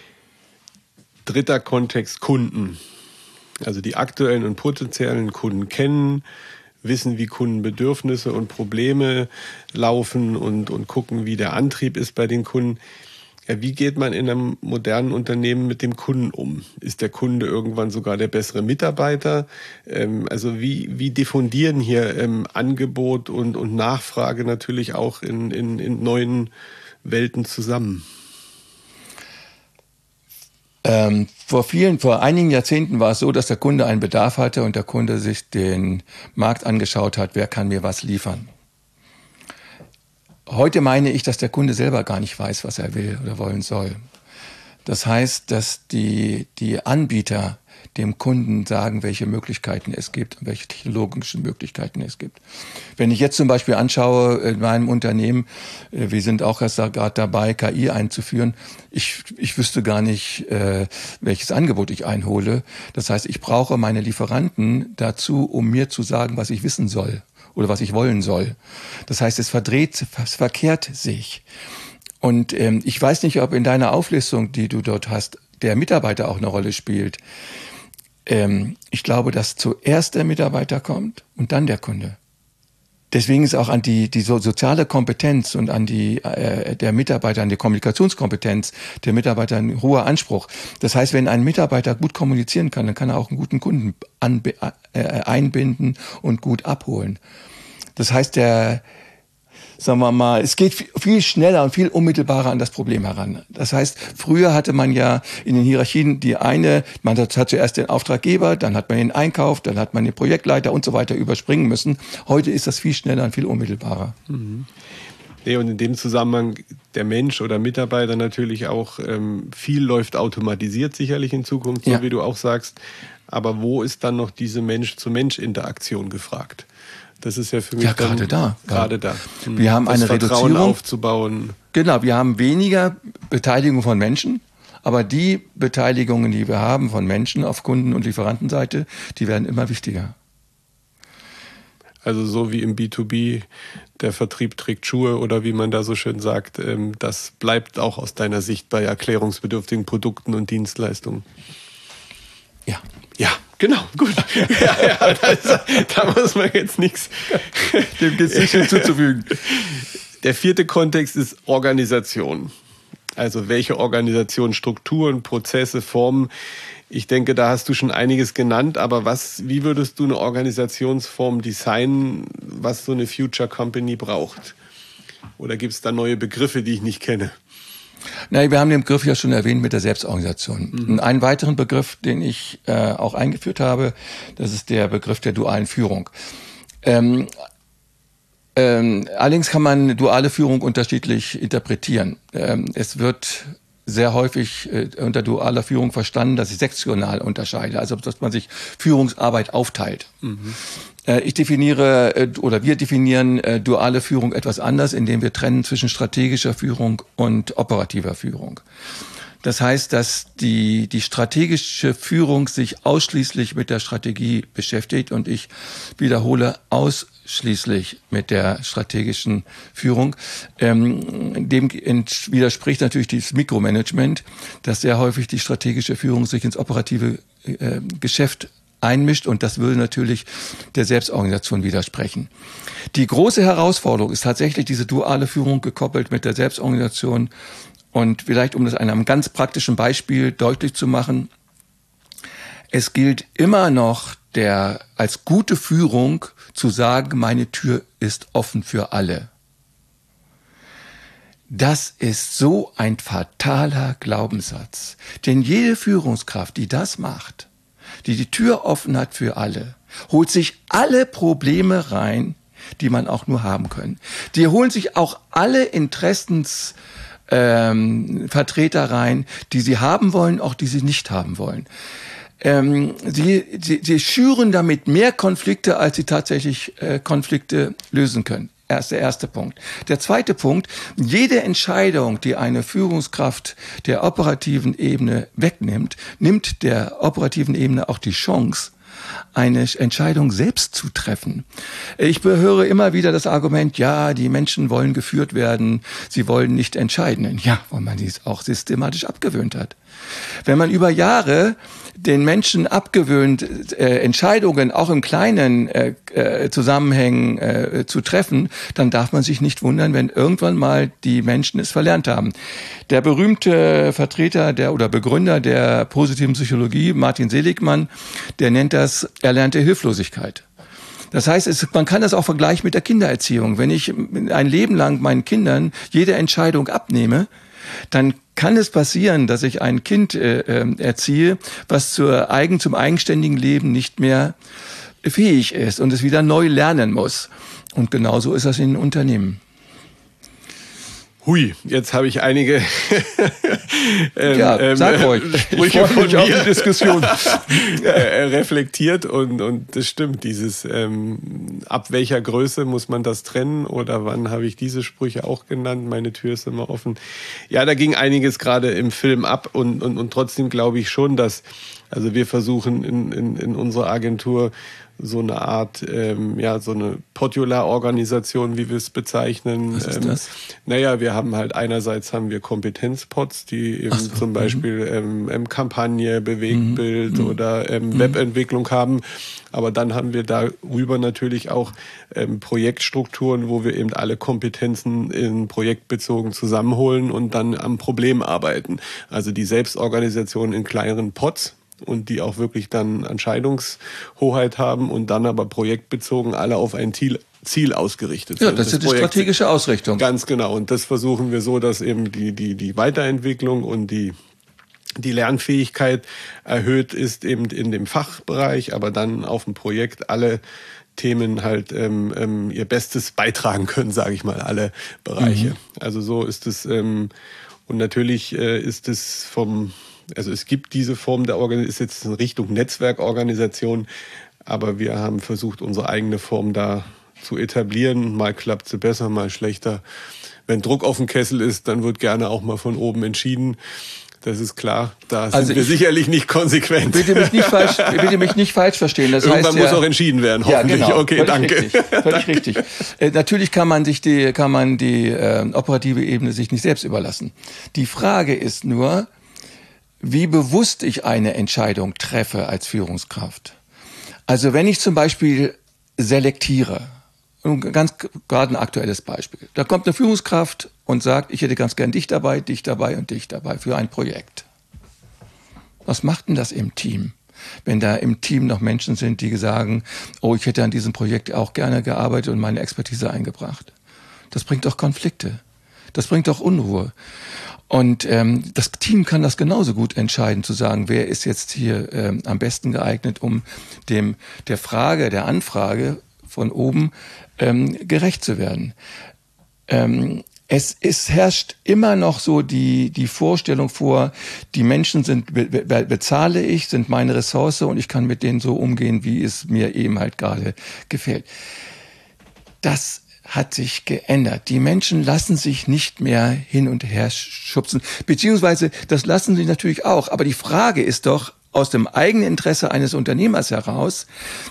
Dritter Kontext, Kunden. Also die aktuellen und potenziellen Kunden kennen, wissen, wie Kundenbedürfnisse und Probleme laufen und, und gucken, wie der Antrieb ist bei den Kunden. Ja, wie geht man in einem modernen Unternehmen mit dem Kunden um? Ist der Kunde irgendwann sogar der bessere Mitarbeiter? Ähm, also wie, wie diffundieren hier ähm, Angebot und, und Nachfrage natürlich auch in, in, in neuen Welten zusammen? Ähm, vor vielen, vor einigen Jahrzehnten war es so, dass der Kunde einen Bedarf hatte und der Kunde sich den Markt angeschaut hat, wer kann mir was liefern. Heute meine ich, dass der Kunde selber gar nicht weiß, was er will oder wollen soll. Das heißt, dass die, die Anbieter dem Kunden sagen, welche Möglichkeiten es gibt und welche technologischen Möglichkeiten es gibt. Wenn ich jetzt zum Beispiel anschaue, in meinem Unternehmen, wir sind auch erst gerade dabei, K I einzuführen, ich, ich wüsste gar nicht, äh, welches Angebot ich einhole. Das heißt, ich brauche meine Lieferanten dazu, um mir zu sagen, was ich wissen soll oder was ich wollen soll. Das heißt, es verdreht, es verkehrt sich. Und ähm, ich weiß nicht, ob in deiner Auflistung, die du dort hast, der Mitarbeiter auch eine Rolle spielt. Ähm, ich glaube, dass zuerst der Mitarbeiter kommt und dann der Kunde. Deswegen ist auch an die, die so, soziale Kompetenz und an die äh, der Mitarbeiter, an die Kommunikationskompetenz der Mitarbeiter ein hoher Anspruch. Das heißt, wenn ein Mitarbeiter gut kommunizieren kann, dann kann er auch einen guten Kunden anbe- äh, einbinden und gut abholen. Das heißt, der sagen wir mal, es geht viel schneller und viel unmittelbarer an das Problem heran. Das heißt, früher hatte man ja in den Hierarchien die eine, man hat zuerst den Auftraggeber, dann hat man den Einkauf, dann hat man den Projektleiter und so weiter überspringen müssen. Heute ist das viel schneller und viel unmittelbarer. Mhm. Nee, und in dem Zusammenhang der Mensch oder Mitarbeiter natürlich auch, ähm, viel läuft automatisiert sicherlich in Zukunft, so ja. Wie du auch sagst. Aber wo ist dann noch diese Mensch-zu-Mensch-Interaktion gefragt? Das ist ja für mich ja, gerade da. Gerade da. Wir haben das eine Vertrauen Reduzierung aufzubauen. Genau, wir haben weniger Beteiligung von Menschen, aber die Beteiligungen, die wir haben von Menschen auf Kunden- und Lieferantenseite, die werden immer wichtiger. Also so wie im B zwei B, der Vertrieb trägt Schuhe oder wie man da so schön sagt, das bleibt auch aus deiner Sicht bei erklärungsbedürftigen Produkten und Dienstleistungen. Ja. Ja, Genau, gut. ja, ja, das, da muss man jetzt nichts dem gibt es nicht hinzuzufügen. Der vierte Kontext ist Organisation. Also welche Organisation, Strukturen, Prozesse, Formen. Ich denke, da hast du schon einiges genannt, aber was, wie würdest du eine Organisationsform designen, was so eine Future Company braucht? Oder gibt es da neue Begriffe, die ich nicht kenne? Na, wir haben den Begriff ja schon erwähnt mit der Selbstorganisation. Mhm. Einen weiteren Begriff, den ich äh, auch eingeführt habe, das ist der Begriff der dualen Führung. Ähm, ähm, allerdings kann man duale Führung unterschiedlich interpretieren. Ähm, es wird sehr häufig äh, unter dualer Führung verstanden, dass ich sektional unterscheide, also dass man sich Führungsarbeit aufteilt. Mhm. Äh, ich definiere äh, oder wir definieren äh, duale Führung etwas anders, indem wir trennen zwischen strategischer Führung und operativer Führung. Das heißt, dass die, die strategische Führung sich ausschließlich mit der Strategie beschäftigt und ich wiederhole ausschließlich mit der strategischen Führung. Ähm, dem widerspricht natürlich dieses Mikromanagement, dass sehr häufig die strategische Führung sich ins operative äh, Geschäft einmischt und das würde natürlich der Selbstorganisation widersprechen. Die große Herausforderung ist tatsächlich diese duale Führung gekoppelt mit der Selbstorganisation. Und vielleicht, um das an einem ganz praktischen Beispiel deutlich zu machen, es gilt immer noch der, als gute Führung zu sagen, meine Tür ist offen für alle. Das ist so ein fataler Glaubenssatz. Denn jede Führungskraft, die das macht, die die Tür offen hat für alle, holt sich alle Probleme rein, die man auch nur haben kann. Die holen sich auch alle Interessens Ähm, Vertreter rein, die sie haben wollen, auch die sie nicht haben wollen. Ähm, sie, sie, sie schüren damit mehr Konflikte, als sie tatsächlich äh, Konflikte lösen können. Das ist der erste Punkt. Der zweite Punkt, jede Entscheidung, die eine Führungskraft der operativen Ebene wegnimmt, nimmt der operativen Ebene auch die Chance, eine Entscheidung selbst zu treffen. Ich höre immer wieder das Argument, ja, die Menschen wollen geführt werden, sie wollen nicht entscheiden. Ja, weil man dies auch systematisch abgewöhnt hat. Wenn man über Jahre den Menschen abgewöhnt, äh, Entscheidungen auch im kleinen äh, äh, Zusammenhängen äh, zu treffen, dann darf man sich nicht wundern, wenn irgendwann mal die Menschen es verlernt haben. Der berühmte Vertreter der oder Begründer der positiven Psychologie, Martin Seligmann, der nennt das erlernte Hilflosigkeit. Das heißt, es, man kann das auch vergleichen mit der Kindererziehung. Wenn ich ein Leben lang meinen Kindern jede Entscheidung abnehme, dann kann es passieren, dass ich ein Kind äh, erziehe, was zur eigen, zum eigenständigen Leben nicht mehr fähig ist und es wieder neu lernen muss. Und genauso ist das in Unternehmen. Hui, jetzt habe ich einige ähm, ja, sag ähm, euch. Sprüche von mir auf die Diskussion äh, reflektiert und und das stimmt, dieses ähm, ab welcher Größe muss man das trennen oder wann habe ich diese Sprüche auch genannt, meine Tür ist immer offen. Ja, da ging einiges gerade im Film ab und und und trotzdem glaube ich schon, dass also wir versuchen in in in unserer Agentur so eine Art, ähm, ja, so eine Podular-Organisation, wie wir es bezeichnen. Was ist ähm, das? Naja, wir haben halt einerseits haben wir Kompetenzpots, die eben so, zum Beispiel ähm, ähm, Kampagne, Bewegtbild mhm. oder ähm, mhm. Webentwicklung haben. Aber dann haben wir darüber natürlich auch ähm, Projektstrukturen, wo wir eben alle Kompetenzen in projektbezogen zusammenholen und dann am Problem arbeiten. Also die Selbstorganisation in kleineren Pots. Und die auch wirklich dann Entscheidungshoheit haben und dann aber projektbezogen alle auf ein Ziel, Ziel ausgerichtet sind. Ja, das, das ist die Projekt, strategische Ausrichtung. Ganz genau. Und das versuchen wir so, dass eben die, die, die Weiterentwicklung und die, die Lernfähigkeit erhöht ist eben in dem Fachbereich, aber dann auf dem Projekt alle Themen halt ähm, ähm, ihr Bestes beitragen können, sage ich mal, alle Bereiche. Mhm. Also so ist es. Ähm, und natürlich äh, ist es vom Also es gibt diese Form der Organisation, ist jetzt in Richtung Netzwerkorganisation, aber wir haben versucht, unsere eigene Form da zu etablieren. Mal klappt sie besser, mal schlechter. Wenn Druck auf dem Kessel ist, dann wird gerne auch mal von oben entschieden. Das ist klar, da sind also wir sicherlich nicht konsequent. Bitte mich nicht falsch, bitte mich nicht falsch verstehen. Das Irgendwann heißt, muss ja, auch entschieden werden, hoffentlich. Ja, genau. Okay, völlig danke. Richtig, völlig danke. richtig. Äh, natürlich kann man sich die, kann man die äh, operative Ebene sich nicht selbst überlassen. Die Frage ist nur, wie bewusst ich eine Entscheidung treffe als Führungskraft. Also wenn ich zum Beispiel selektiere, ganz gerade ein aktuelles Beispiel, da kommt eine Führungskraft und sagt, ich hätte ganz gern dich dabei, dich dabei und dich dabei für ein Projekt. Was macht denn das im Team? Wenn da im Team noch Menschen sind, die sagen, oh, ich hätte an diesem Projekt auch gerne gearbeitet und meine Expertise eingebracht. Das bringt doch Konflikte. Das bringt doch Unruhe. Und ähm, das Team kann das genauso gut entscheiden, zu sagen, wer ist jetzt hier ähm, am besten geeignet, um dem der Frage, der Anfrage von oben ähm, gerecht zu werden. Ähm, es, es herrscht immer noch so die, die Vorstellung vor, die Menschen sind, be, be, bezahle ich, sind meine Ressource und ich kann mit denen so umgehen, wie es mir eben halt gerade gefällt. Das hat sich geändert. Die Menschen lassen sich nicht mehr hin und her schubsen, beziehungsweise das lassen sie natürlich auch. Aber die Frage ist doch, aus dem eigenen Interesse eines Unternehmers heraus,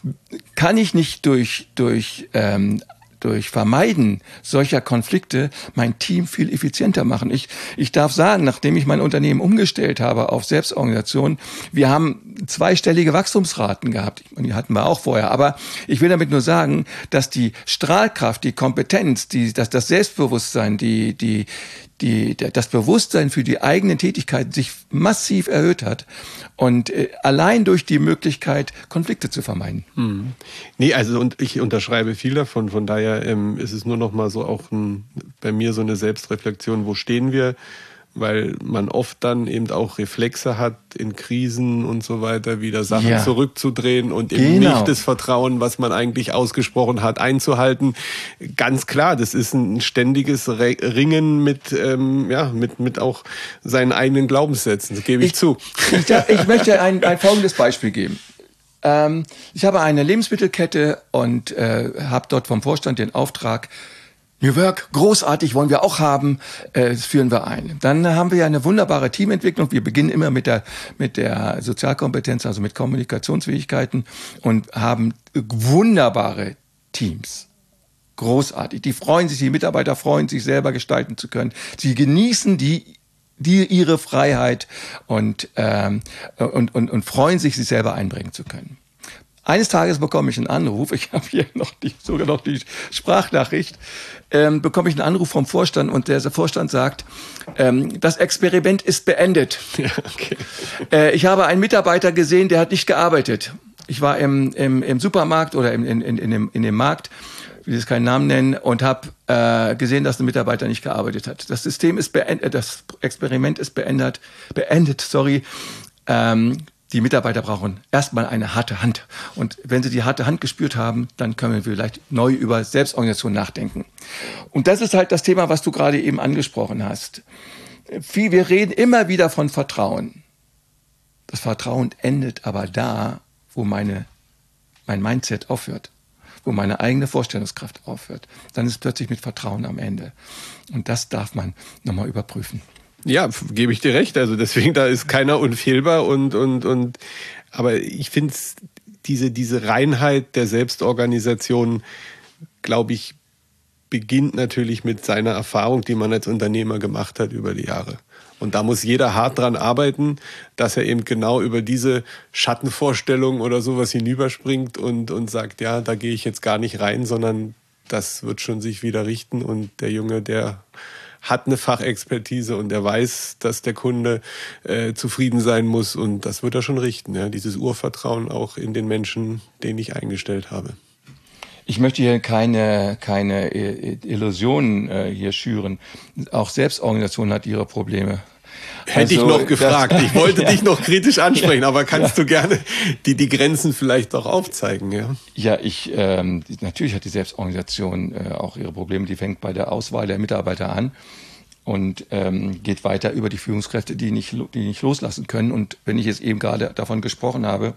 kann ich nicht durch, durch, ähm, durch Vermeiden solcher Konflikte mein Team viel effizienter machen. Ich, ich darf sagen, nachdem ich mein Unternehmen umgestellt habe auf Selbstorganisation, wir haben zweistellige Wachstumsraten gehabt. Und die hatten wir auch vorher. Aber ich will damit nur sagen, dass die Strahlkraft, die Kompetenz, die, das, das Selbstbewusstsein, die, die, die, das Bewusstsein für die eigenen Tätigkeiten sich massiv erhöht hat. Und äh, allein durch die Möglichkeit, Konflikte zu vermeiden. Hm. Nee, also und ich unterschreibe viel davon. Von daher ähm, ist es nur noch mal so auch ein, bei mir so eine Selbstreflexion, wo stehen wir? Weil man oft dann eben auch Reflexe hat in Krisen und so weiter, wieder Sachen ja. zurückzudrehen und eben genau. nicht das Vertrauen, was man eigentlich ausgesprochen hat, einzuhalten. Ganz klar, das ist ein ständiges Ringen mit, ähm, ja, mit, mit auch seinen eigenen Glaubenssätzen. Das gebe ich, ich zu. Ich, ich möchte ein, ein folgendes Beispiel geben. Ähm, ich habe eine Lebensmittelkette und äh, habe dort vom Vorstand den Auftrag, New Work, großartig, wollen wir auch haben, äh, das führen wir ein. Dann haben wir ja eine wunderbare Teamentwicklung. Wir beginnen immer mit der, mit der Sozialkompetenz, also mit Kommunikationsfähigkeiten und haben wunderbare Teams. Großartig. Die freuen sich, die Mitarbeiter freuen sich, selber gestalten zu können. Sie genießen die, die ihre Freiheit und, ähm, und, und, und freuen sich, sich selber einbringen zu können. Eines Tages bekomme ich einen Anruf, ich habe hier noch die, sogar noch die Sprachnachricht, ähm, bekomme ich einen Anruf vom Vorstand und der Vorstand sagt, ähm, das Experiment ist beendet. Ja, okay. äh, ich habe einen Mitarbeiter gesehen, der hat nicht gearbeitet. Ich war im, im, im Supermarkt oder im, in, in, in, dem, in dem Markt, will jetzt keinen Namen nennen, und habe äh, gesehen, dass ein Mitarbeiter nicht gearbeitet hat. Das System ist beendet, das Experiment ist beendet, beendet, sorry. Ähm, Die Mitarbeiter brauchen erstmal eine harte Hand. Und wenn sie die harte Hand gespürt haben, dann können wir vielleicht neu über Selbstorganisation nachdenken. Und das ist halt das Thema, was du gerade eben angesprochen hast. Wir reden immer wieder von Vertrauen. Das Vertrauen endet aber da, wo meine, mein Mindset aufhört, wo meine eigene Vorstellungskraft aufhört. Dann ist plötzlich mit Vertrauen am Ende. Und das darf man nochmal überprüfen. Ja, gebe ich dir recht. Also deswegen, da ist keiner unfehlbar und, und, und, aber ich finde diese, diese Reinheit der Selbstorganisation, glaube ich, beginnt natürlich mit seiner Erfahrung, die man als Unternehmer gemacht hat über die Jahre. Und da muss jeder hart dran arbeiten, dass er eben genau über diese Schattenvorstellung oder sowas hinüberspringt und, und sagt, ja, da gehe ich jetzt gar nicht rein, sondern das wird schon sich wieder richten und der Junge, der hat eine Fachexpertise und er weiß, dass der Kunde äh, zufrieden sein muss und das wird er schon richten. Ja? Dieses Urvertrauen auch in den Menschen, den ich eingestellt habe. Ich möchte hier keine, keine Illusionen äh, hier schüren. Auch Selbstorganisation hat ihre Probleme. Hätte also, ich noch gefragt. Ich wollte ja. dich noch kritisch ansprechen, aber kannst ja. du gerne die, die Grenzen vielleicht auch aufzeigen? Ja, ja ich ähm, natürlich hat die Selbstorganisation äh, auch ihre Probleme. Die fängt bei der Auswahl der Mitarbeiter an und ähm, geht weiter über die Führungskräfte, die nicht, die nicht loslassen können. Und wenn ich jetzt eben gerade davon gesprochen habe,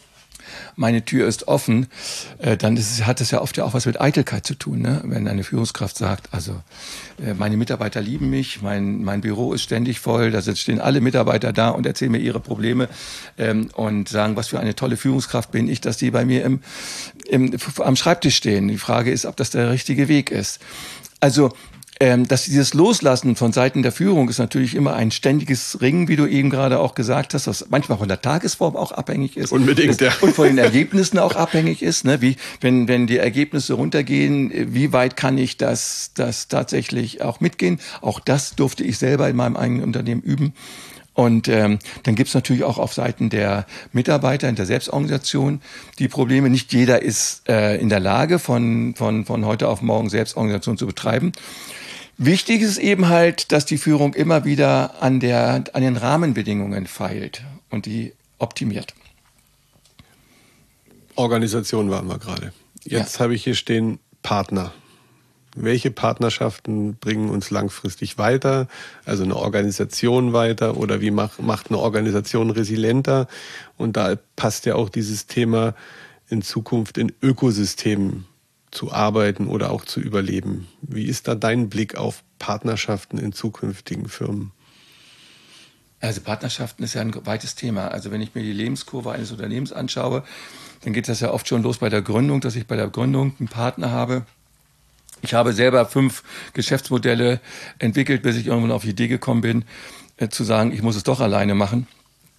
meine Tür ist offen, äh, dann ist es, hat es ja oft ja auch was mit Eitelkeit zu tun, ne? Wenn eine Führungskraft sagt, also äh, meine Mitarbeiter lieben mich, mein, mein Büro ist ständig voll, da stehen alle Mitarbeiter da und erzählen mir ihre Probleme ähm, und sagen, was für eine tolle Führungskraft bin ich, dass die bei mir im, im, am Schreibtisch stehen. Die Frage ist, ob das der richtige Weg ist. Also Ähm, dass dieses Loslassen von Seiten der Führung ist natürlich immer ein ständiges Ringen, wie du eben gerade auch gesagt hast, was manchmal von der Tagesform auch abhängig ist. Unbedingt, ja. Und von den Ergebnissen auch abhängig ist. Ne? Wie, wenn, wenn die Ergebnisse runtergehen, wie weit kann ich das, das tatsächlich auch mitgehen? Auch das durfte ich selber in meinem eigenen Unternehmen üben. Und ähm, dann gibt's natürlich auch auf Seiten der Mitarbeiter in der Selbstorganisation die Probleme. Nicht jeder ist äh, in der Lage, von, von, von heute auf morgen Selbstorganisation zu betreiben. Wichtig ist eben halt, dass die Führung immer wieder an, der, an den Rahmenbedingungen feilt und die optimiert. Organisation waren wir gerade. Jetzt ja. habe ich hier stehen Partner. Welche Partnerschaften bringen uns langfristig weiter? Also eine Organisation weiter oder wie macht, macht eine Organisation resilienter? Und da passt ja auch dieses Thema in Zukunft in Ökosystemen zu arbeiten oder auch zu überleben. Wie ist da dein Blick auf Partnerschaften in zukünftigen Firmen? Also Partnerschaften ist ja ein weites Thema. Also wenn ich mir die Lebenskurve eines Unternehmens anschaue, dann geht das ja oft schon los bei der Gründung, dass ich bei der Gründung einen Partner habe. Ich habe selber fünf Geschäftsmodelle entwickelt, bis ich irgendwann auf die Idee gekommen bin, äh, zu sagen, ich muss es doch alleine machen.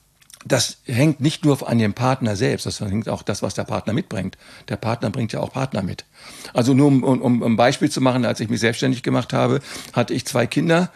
Das hängt nicht nur an dem Partner selbst, das hängt auch das, was der Partner mitbringt. Der Partner bringt ja auch Partner mit. Also nur um, um, um ein Beispiel zu machen, als ich mich selbstständig gemacht habe, hatte ich zwei Kinder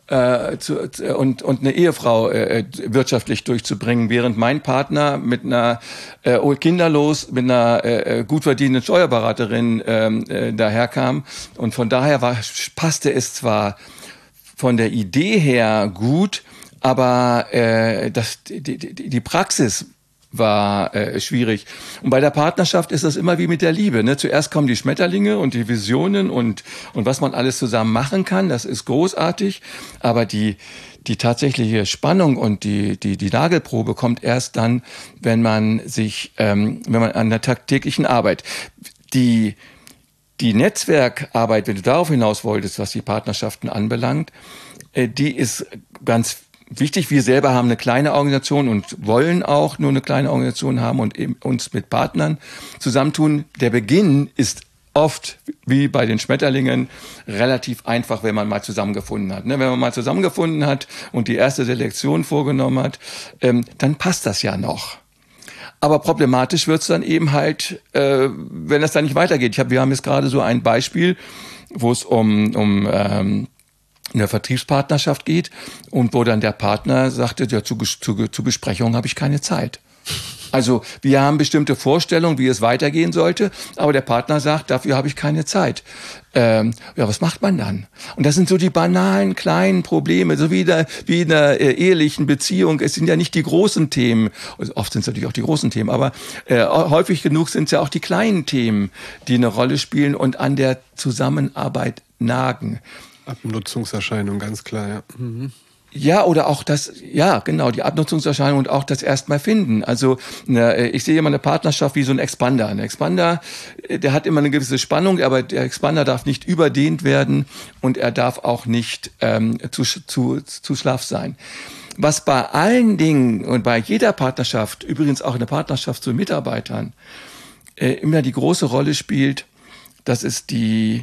äh, zu, und, und eine Ehefrau äh, wirtschaftlich durchzubringen, während mein Partner mit einer äh, kinderlos, mit einer äh, gut verdienenden Steuerberaterin äh, daherkam. Und von daher war, passte es zwar von der Idee her gut, aber äh, das, die, die, die Praxis war äh, schwierig. Und bei der Partnerschaft ist das immer wie mit der Liebe. Ne? Zuerst kommen die Schmetterlinge und die Visionen und, und was man alles zusammen machen kann. Das ist großartig. Aber die, die tatsächliche Spannung und die, die, die Nagelprobe kommt erst dann, wenn man sich, ähm, wenn man an der tagtäglichen Arbeit, die, die Netzwerkarbeit, wenn du darauf hinaus wolltest, was die Partnerschaften anbelangt, äh, die ist ganz wichtig. Wir selber haben eine kleine Organisation und wollen auch nur eine kleine Organisation haben und eben uns mit Partnern zusammentun. Der Beginn ist oft, wie bei den Schmetterlingen, relativ einfach, wenn man mal zusammengefunden hat. Wenn man mal zusammengefunden hat und die erste Selektion vorgenommen hat, dann passt das ja noch. Aber problematisch wird's dann eben halt, wenn das dann nicht weitergeht. Ich hab, wir haben jetzt gerade so ein Beispiel, wo es um, um ähm, eine Vertriebspartnerschaft geht und wo dann der Partner sagte, ja, zu, zu, zu Besprechungen habe ich keine Zeit. Also wir haben bestimmte Vorstellungen, wie es weitergehen sollte, aber der Partner sagt, dafür habe ich keine Zeit. Ähm, ja, was macht man dann? Und das sind so die banalen, kleinen Probleme, so wie in der, wie in einer äh, ehelichen Beziehung. Es sind ja nicht die großen Themen, also oft sind es natürlich auch die großen Themen, aber äh, häufig genug sind es ja auch die kleinen Themen, die eine Rolle spielen und an der Zusammenarbeit nagen. Abnutzungserscheinung, ganz klar, ja. Mhm. Ja, oder auch das, ja, genau, die Abnutzungserscheinung und auch das erstmal finden. Also ne, ich sehe immer eine Partnerschaft wie so ein Expander. Ein Expander, der hat immer eine gewisse Spannung, aber der Expander darf nicht überdehnt werden und er darf auch nicht ähm, zu, zu, zu schlaff sein. Was bei allen Dingen und bei jeder Partnerschaft, übrigens auch in der Partnerschaft zu Mitarbeitern, äh, immer die große Rolle spielt, das ist die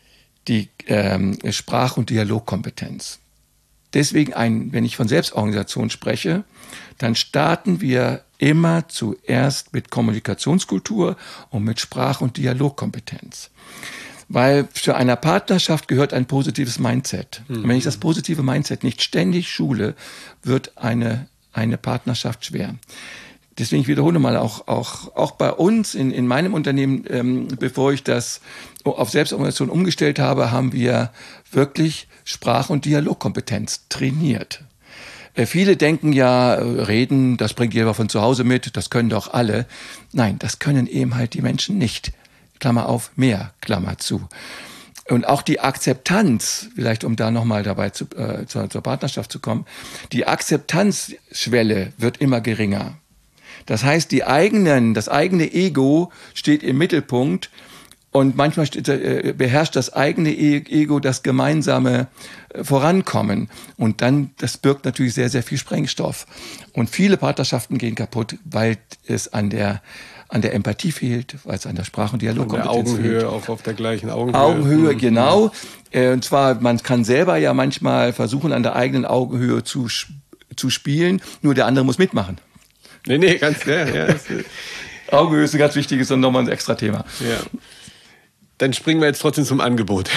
die ähm, Sprach- und Dialogkompetenz. Deswegen, ein, wenn ich von Selbstorganisation spreche, dann starten wir immer zuerst mit Kommunikationskultur und mit Sprach- und Dialogkompetenz. Weil für eine Partnerschaft gehört ein positives Mindset. Mhm. Und wenn ich das positive Mindset nicht ständig schule, wird eine, eine Partnerschaft schwer. Deswegen, ich wiederhole mal, auch, auch, auch bei uns in, in meinem Unternehmen, ähm, bevor ich das auf Selbstorganisation umgestellt habe, haben wir wirklich Sprach- und Dialogkompetenz trainiert. Äh, viele denken ja, reden, das bringt jeder von zu Hause mit, das können doch alle. Nein, das können eben halt die Menschen nicht. Klammer auf, mehr, Klammer zu. Und auch die Akzeptanz, vielleicht um da nochmal dabei zu, äh, zur, zur Partnerschaft zu kommen, die Akzeptanzschwelle wird immer geringer. Das heißt, die eigenen, das eigene Ego steht im Mittelpunkt Und manchmal steht, äh, beherrscht das eigene Ego das gemeinsame äh, Vorankommen. Und dann, das birgt natürlich sehr, sehr viel Sprengstoff. Und viele Partnerschaften gehen kaputt, weil es an der, an der Empathie fehlt, weil es an der Sprach- und Dialogkompetenz fehlt. Augenhöhe, auch auf der gleichen Augenhöhe. Augenhöhe, mhm. genau. Äh, und zwar, man kann selber ja manchmal versuchen, an der eigenen Augenhöhe zu, zu spielen, nur der andere muss mitmachen. Nee, nee, ganz klar. Ja, Augenhöhe ist ein ganz wichtiges und nochmal ein extra Thema. Ja. Dann springen wir jetzt trotzdem zum Angebot.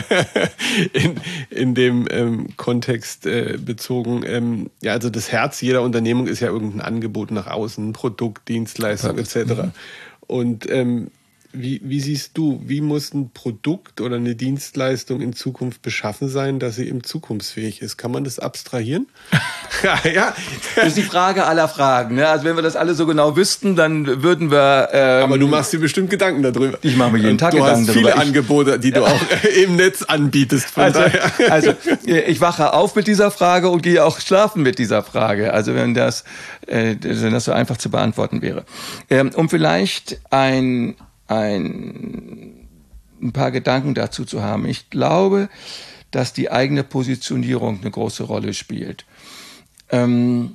in, in dem ähm, Kontext äh, bezogen. Ähm, ja, also das Herz jeder Unternehmung ist ja irgendein Angebot nach außen, ein Produkt, Dienstleistung et cetera. Mhm. Und ähm, wie, wie siehst du, wie muss ein Produkt oder eine Dienstleistung in Zukunft beschaffen sein, dass sie eben zukunftsfähig ist? Kann man das abstrahieren? Ja, das ist die Frage aller Fragen. Ne? Also wenn wir das alle so genau wüssten, dann würden wir... Ähm, Aber du machst dir bestimmt Gedanken darüber. Ich mache mir jeden Tag du Gedanken darüber. Du hast viele ich, Angebote, die du auch im Netz anbietest. Von also, daher. also ich wache auf mit dieser Frage und gehe auch schlafen mit dieser Frage. Also wenn das, äh, wenn das so einfach zu beantworten wäre. Ähm, um vielleicht ein... Ein, ein paar Gedanken dazu zu haben. Ich glaube, dass die eigene Positionierung eine große Rolle spielt. Ähm,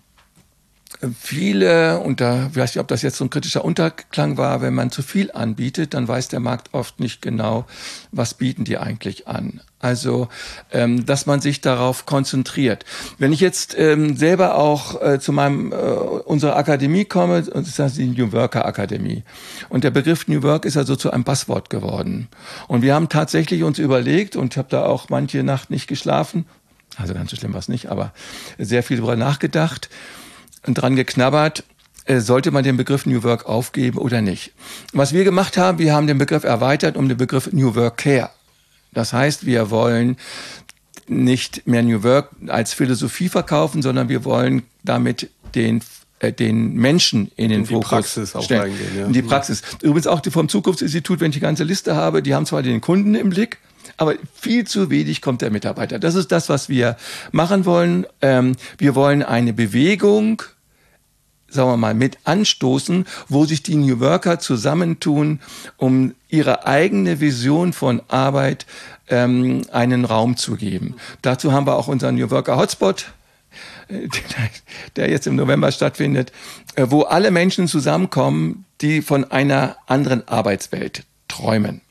viele, und da weiß ich, ob das jetzt so ein kritischer Unterklang war, wenn man zu viel anbietet, dann weiß der Markt oft nicht genau, was bieten die eigentlich an. Also, ähm, dass man sich darauf konzentriert. Wenn ich jetzt ähm, selber auch äh, zu meinem äh, unserer Akademie komme, das ist die New Worker Akademie. Und der Begriff New Work ist also zu einem Passwort geworden. Und wir haben tatsächlich uns überlegt, und ich habe da auch manche Nacht nicht geschlafen, also ganz so schlimm war es nicht, aber sehr viel darüber nachgedacht und dran geknabbert, äh, sollte man den Begriff New Work aufgeben oder nicht. Was wir gemacht haben, wir haben den Begriff erweitert um den Begriff New Work Care. Das heißt, wir wollen nicht mehr New Work als Philosophie verkaufen, sondern wir wollen damit den äh, den Menschen in den Fokus Praxis auch stellen. reingehen. Ja. In die Praxis. Übrigens auch die vom Zukunftsinstitut, wenn ich die ganze Liste habe, die haben zwar den Kunden im Blick, aber viel zu wenig kommt der Mitarbeiter. Das ist das, was wir machen wollen. Ähm, wir wollen eine Bewegung, sagen wir mal, mit anstoßen, wo sich die New Worker zusammentun, um ihre eigene Vision von Arbeit ähm, einen Raum zu geben. Dazu haben wir auch unseren New Worker Hotspot, äh, der jetzt im November stattfindet, äh, wo alle Menschen zusammenkommen, die von einer anderen Arbeitswelt träumen.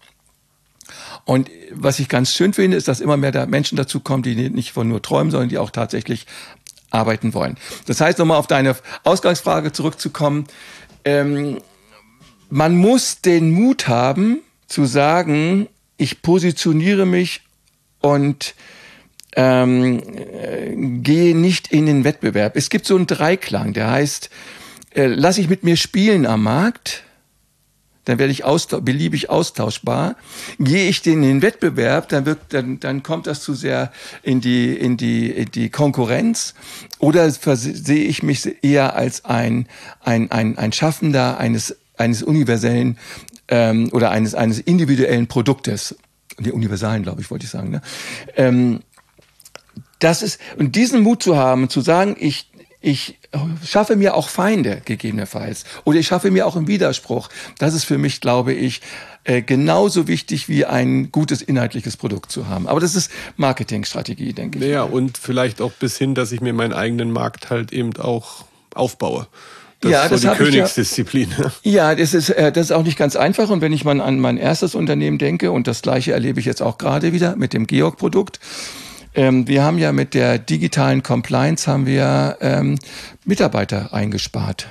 Und was ich ganz schön finde, ist, dass immer mehr da Menschen dazu kommen, die nicht von nur träumen, sondern die auch tatsächlich arbeiten wollen. Das heißt, nochmal auf deine Ausgangsfrage zurückzukommen, ähm, man muss den Mut haben, zu sagen, ich positioniere mich und ähm, äh, gehe nicht in den Wettbewerb. Es gibt so einen Dreiklang, der heißt, äh, lass ich mit mir spielen am Markt, dann werde ich austausch, beliebig austauschbar. Gehe ich in den Wettbewerb, dann wird, dann, dann kommt das zu sehr in die, in die, in die Konkurrenz. Oder sehe ich mich eher als ein, ein, ein, ein Schaffender eines, eines universellen, ähm, oder eines, eines individuellen Produktes. Die Universalen, glaube ich, wollte ich sagen, ne? Ähm, das ist, und diesen Mut zu haben, zu sagen, ich, ich schaffe mir auch Feinde gegebenenfalls oder ich schaffe mir auch einen Widerspruch. Das ist für mich, glaube ich, genauso wichtig wie ein gutes inhaltliches Produkt zu haben. Aber das ist Marketingstrategie, denke ich. Ja, und vielleicht auch bis hin, dass ich mir meinen eigenen Markt halt eben auch aufbaue. Das ja, ist so das die habe ich Königsdisziplin. Ja, ja, das ist das ist auch nicht ganz einfach. Und wenn ich mal an mein erstes Unternehmen denke, und das Gleiche erlebe ich jetzt auch gerade wieder mit dem Georg-Produkt. Ähm, wir haben ja mit der digitalen Compliance haben wir ähm, Mitarbeiter eingespart.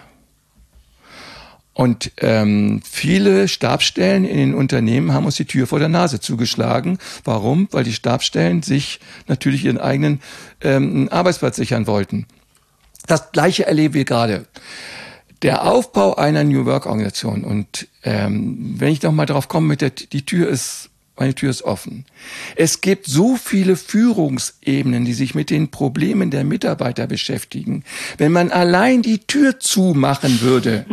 Und ähm, viele Stabsstellen in den Unternehmen haben uns die Tür vor der Nase zugeschlagen. Warum? Weil die Stabsstellen sich natürlich ihren eigenen ähm, Arbeitsplatz sichern wollten. Das Gleiche erleben wir gerade. Der Aufbau einer New Work-Organisation. Und ähm, wenn ich noch mal drauf komme, mit der, die Tür ist Meine Tür ist offen. Es gibt so viele Führungsebenen, die sich mit den Problemen der Mitarbeiter beschäftigen. Wenn man allein die Tür zumachen würde,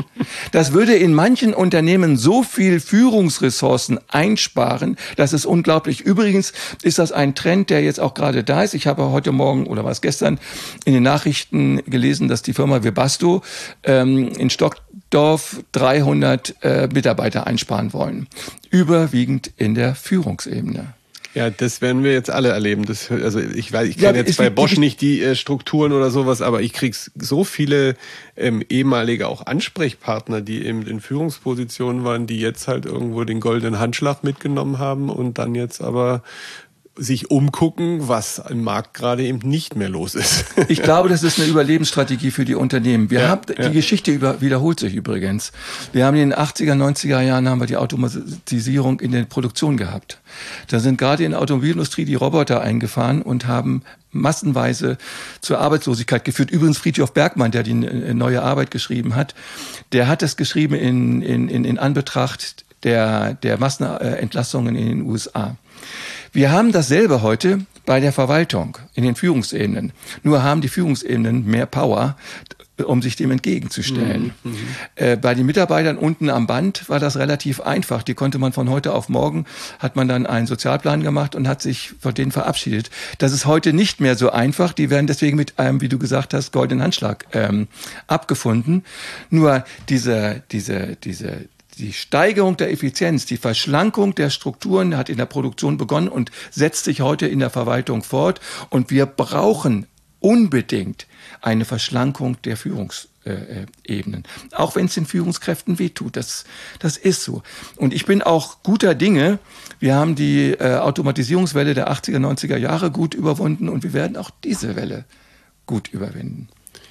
Das würde in manchen Unternehmen so viel Führungsressourcen einsparen, das ist unglaublich. Übrigens ist das ein Trend, der jetzt auch gerade da ist. Ich habe heute Morgen oder was gestern in den Nachrichten gelesen, dass die Firma Webasto ähm, in Stockdorf dreihundert äh, Mitarbeiter einsparen wollen. Überwiegend in der Führungsebene. Ja, das werden wir jetzt alle erleben. Das, also ich weiß, ich kenne ja, jetzt bei Bosch die, nicht die äh, Strukturen oder sowas, aber ich krieg so viele ähm, ehemalige auch Ansprechpartner, die eben in Führungspositionen waren, die jetzt halt irgendwo den goldenen Handschlag mitgenommen haben und dann jetzt aber sich umgucken, was im Markt gerade eben nicht mehr los ist. Ich glaube, das ist eine Überlebensstrategie für die Unternehmen. Wir ja, haben, ja. Die Geschichte über, wiederholt sich übrigens. Wir haben in den achtziger, neunziger Jahren haben wir die Automatisierung in der Produktion gehabt. Da sind gerade in der Automobilindustrie die Roboter eingefahren und haben massenweise zur Arbeitslosigkeit geführt. Übrigens Friedrich Bergmann, der die neue Arbeit geschrieben hat, der hat das geschrieben in, in, in, in Anbetracht der, der Massenentlassungen in den U S A. Wir haben dasselbe heute bei der Verwaltung, in den Führungsebenen. Nur haben die Führungsebenen mehr Power, um sich dem entgegenzustellen. Mhm. Äh, bei den Mitarbeitern unten am Band war das relativ einfach. Die konnte man von heute auf morgen, hat man dann einen Sozialplan gemacht und hat sich von denen verabschiedet. Das ist heute nicht mehr so einfach. Die werden deswegen mit einem, wie du gesagt hast, goldenen Handschlag ähm, abgefunden. Nur diese, diese, diese, Die Steigerung der Effizienz, die Verschlankung der Strukturen hat in der Produktion begonnen und setzt sich heute in der Verwaltung fort. Und wir brauchen unbedingt eine Verschlankung der Führungsebenen. Auch wenn es den Führungskräften wehtut. Das, das ist so. Und ich bin auch guter Dinge. Wir haben die äh, Automatisierungswelle der achtziger, neunziger Jahre gut überwunden und wir werden auch diese Welle gut überwinden.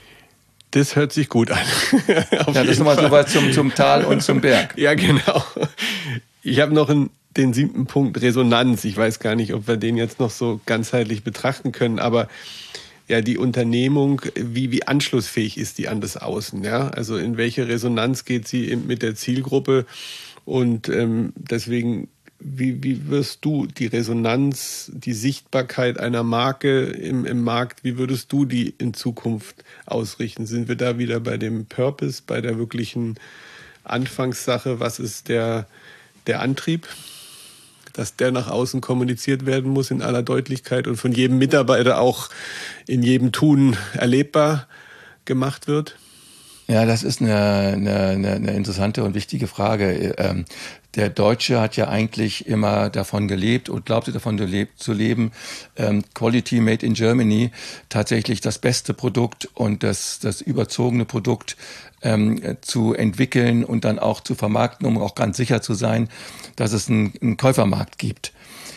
Das hört sich gut an. Ja, das ist nochmal so weit zum, zum Tal und zum Berg. Ja, genau. Ich habe noch einen, den siebten Punkt, Resonanz. Ich weiß gar nicht, ob wir den jetzt noch so ganzheitlich betrachten können, aber ja, die Unternehmung, wie, wie anschlussfähig ist die an das Außen? Ja? Also in welche Resonanz geht sie mit der Zielgruppe? Und ähm, deswegen, wie, wie wirst du die Resonanz, die Sichtbarkeit einer Marke im, im Markt, wie würdest du die in Zukunft ausrichten? Sind wir da wieder bei dem Purpose, bei der wirklichen Anfangssache? Was ist der, der Antrieb? Dass der nach außen kommuniziert werden muss in aller Deutlichkeit und von jedem Mitarbeiter auch in jedem Tun erlebbar gemacht wird? Ja, das ist eine, eine, eine interessante und wichtige Frage. Ähm, der Deutsche hat ja eigentlich immer davon gelebt und glaubte davon zu leben, ähm, Quality Made in Germany, tatsächlich das beste Produkt und das, das überzogene Produkt ähm, zu entwickeln und dann auch zu vermarkten, um auch ganz sicher zu sein, dass es einen, einen Käufermarkt gibt.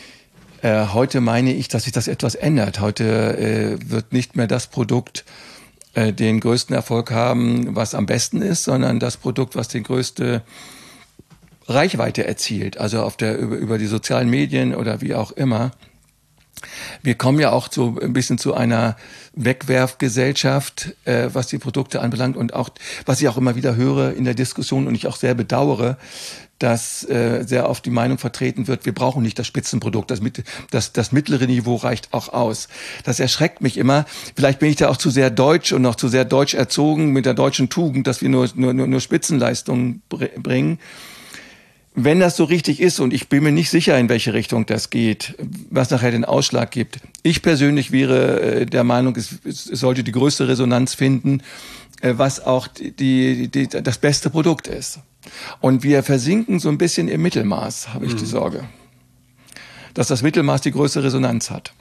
Äh, heute meine ich, dass sich das etwas ändert. Heute äh, wird nicht mehr das Produkt äh, den größten Erfolg haben, was am besten ist, sondern das Produkt, was den größte Reichweite erzielt, also auf der über, über die sozialen Medien oder wie auch immer. Wir kommen ja auch so ein bisschen zu einer Wegwerfgesellschaft, äh, was die Produkte anbelangt und auch, was ich auch immer wieder höre in der Diskussion und ich auch sehr bedauere, dass äh, sehr oft die Meinung vertreten wird, wir brauchen nicht das Spitzenprodukt, das, das, das mittlere Niveau reicht auch aus. Das erschreckt mich immer. Vielleicht bin ich da auch zu sehr deutsch und noch zu sehr deutsch erzogen mit der deutschen Tugend, dass wir nur, nur, nur Spitzenleistungen br- bringen. Wenn das so richtig ist, und ich bin mir nicht sicher, in welche Richtung das geht, was nachher den Ausschlag gibt. Ich persönlich wäre der Meinung, es, es sollte die größte Resonanz finden, was auch die, die, das beste Produkt ist. Und wir versinken so ein bisschen im Mittelmaß, habe ich mhm. die Sorge. Dass das Mittelmaß die größte Resonanz hat.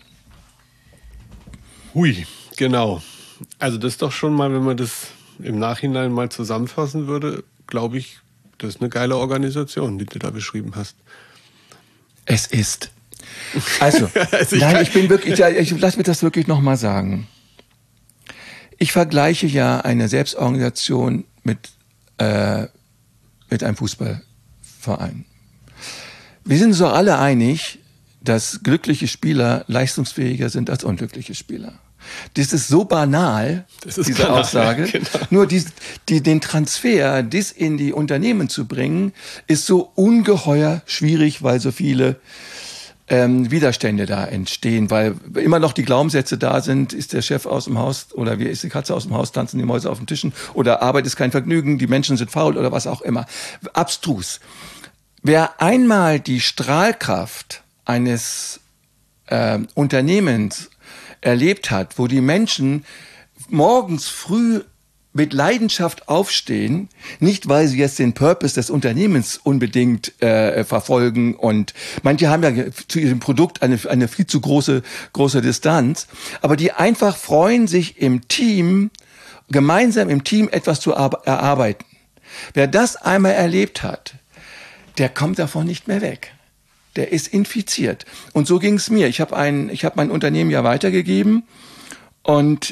Hui, genau. Also das ist doch schon mal, wenn man das im Nachhinein mal zusammenfassen würde, glaube ich, das ist eine geile Organisation, die du da beschrieben hast. Es ist. Also, also ich nein, ich bin wirklich, ich lass mir das wirklich nochmal sagen. Ich vergleiche ja eine Selbstorganisation mit, äh, mit einem Fußballverein. Wir sind so alle einig, dass glückliche Spieler leistungsfähiger sind als unglückliche Spieler. Das ist so banal, das ist diese banal, Aussage. Genau. Nur die, die, den Transfer, das in die Unternehmen zu bringen, ist so ungeheuer schwierig, weil so viele ähm, Widerstände da entstehen, weil immer noch die Glaubenssätze da sind, ist der Chef aus dem Haus oder wie ist die Katze aus dem Haus, tanzen die Mäuse auf den Tischen oder Arbeit ist kein Vergnügen, die Menschen sind faul oder was auch immer. Abstrus. Wer einmal die Strahlkraft eines äh, Unternehmens erlebt hat, wo die Menschen morgens früh mit Leidenschaft aufstehen, nicht weil sie jetzt den Purpose des Unternehmens unbedingt äh, verfolgen und manche haben ja zu ihrem Produkt eine, eine viel zu große, große Distanz, aber die einfach freuen, sich im Team, gemeinsam im Team etwas zu erarbeiten. Wer das einmal erlebt hat, der kommt davon nicht mehr weg. Der ist infiziert. Und so ging es mir. Ich habe ein, ich habe mein Unternehmen ja weitergegeben und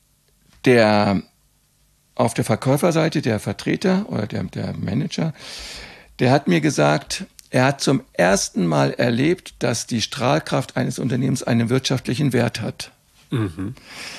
der auf der Verkäuferseite, der Vertreter oder der, der Manager, der hat mir gesagt, er hat zum ersten Mal erlebt, dass die Strahlkraft eines Unternehmens einen wirtschaftlichen Wert hat. Mhm.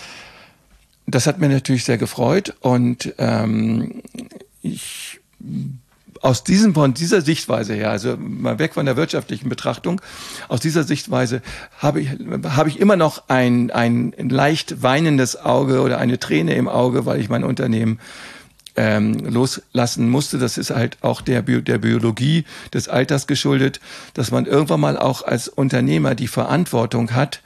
Das hat mir natürlich sehr gefreut und ähm, ich aus diesem, von dieser Sichtweise her, also mal weg von der wirtschaftlichen Betrachtung, aus dieser Sichtweise habe ich, habe ich immer noch ein, ein leicht weinendes Auge oder eine Träne im Auge, weil ich mein Unternehmen ähm, loslassen musste. Das ist halt auch der, Bio, der Biologie des Alters geschuldet, dass man irgendwann mal auch als Unternehmer die Verantwortung hat,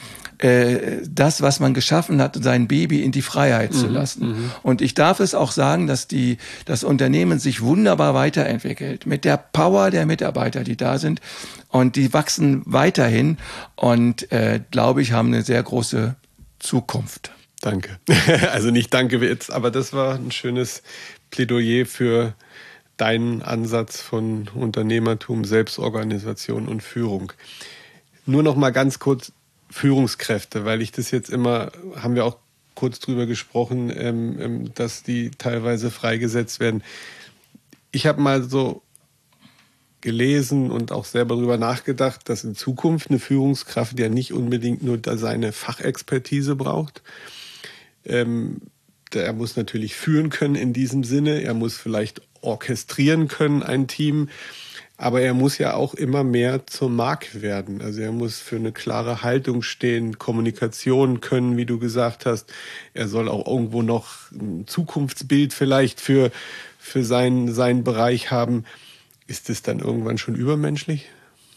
das, was man geschaffen hat, sein Baby in die Freiheit mhm, zu lassen. Mhm. Und ich darf es auch sagen, dass die, das Unternehmen sich wunderbar weiterentwickelt. Mit der Power der Mitarbeiter, die da sind. Und die wachsen weiterhin. Und, äh, glaube ich, haben eine sehr große Zukunft. Danke. Also nicht danke jetzt, aber das war ein schönes Plädoyer für deinen Ansatz von Unternehmertum, Selbstorganisation und Führung. Nur noch mal ganz kurz Führungskräfte, weil ich das jetzt immer, haben wir auch kurz drüber gesprochen, ähm, dass die teilweise freigesetzt werden. Ich habe mal so gelesen und auch selber darüber nachgedacht, dass in Zukunft eine Führungskraft ja nicht unbedingt nur seine Fachexpertise braucht. Ähm, er muss natürlich führen können in diesem Sinne, er muss vielleicht orchestrieren können, ein Team. Aber er muss ja auch immer mehr zur Marke werden. Also er muss für eine klare Haltung stehen, Kommunikation können, wie du gesagt hast. Er soll auch irgendwo noch ein Zukunftsbild vielleicht für, für seinen, seinen Bereich haben. Ist das dann irgendwann schon übermenschlich?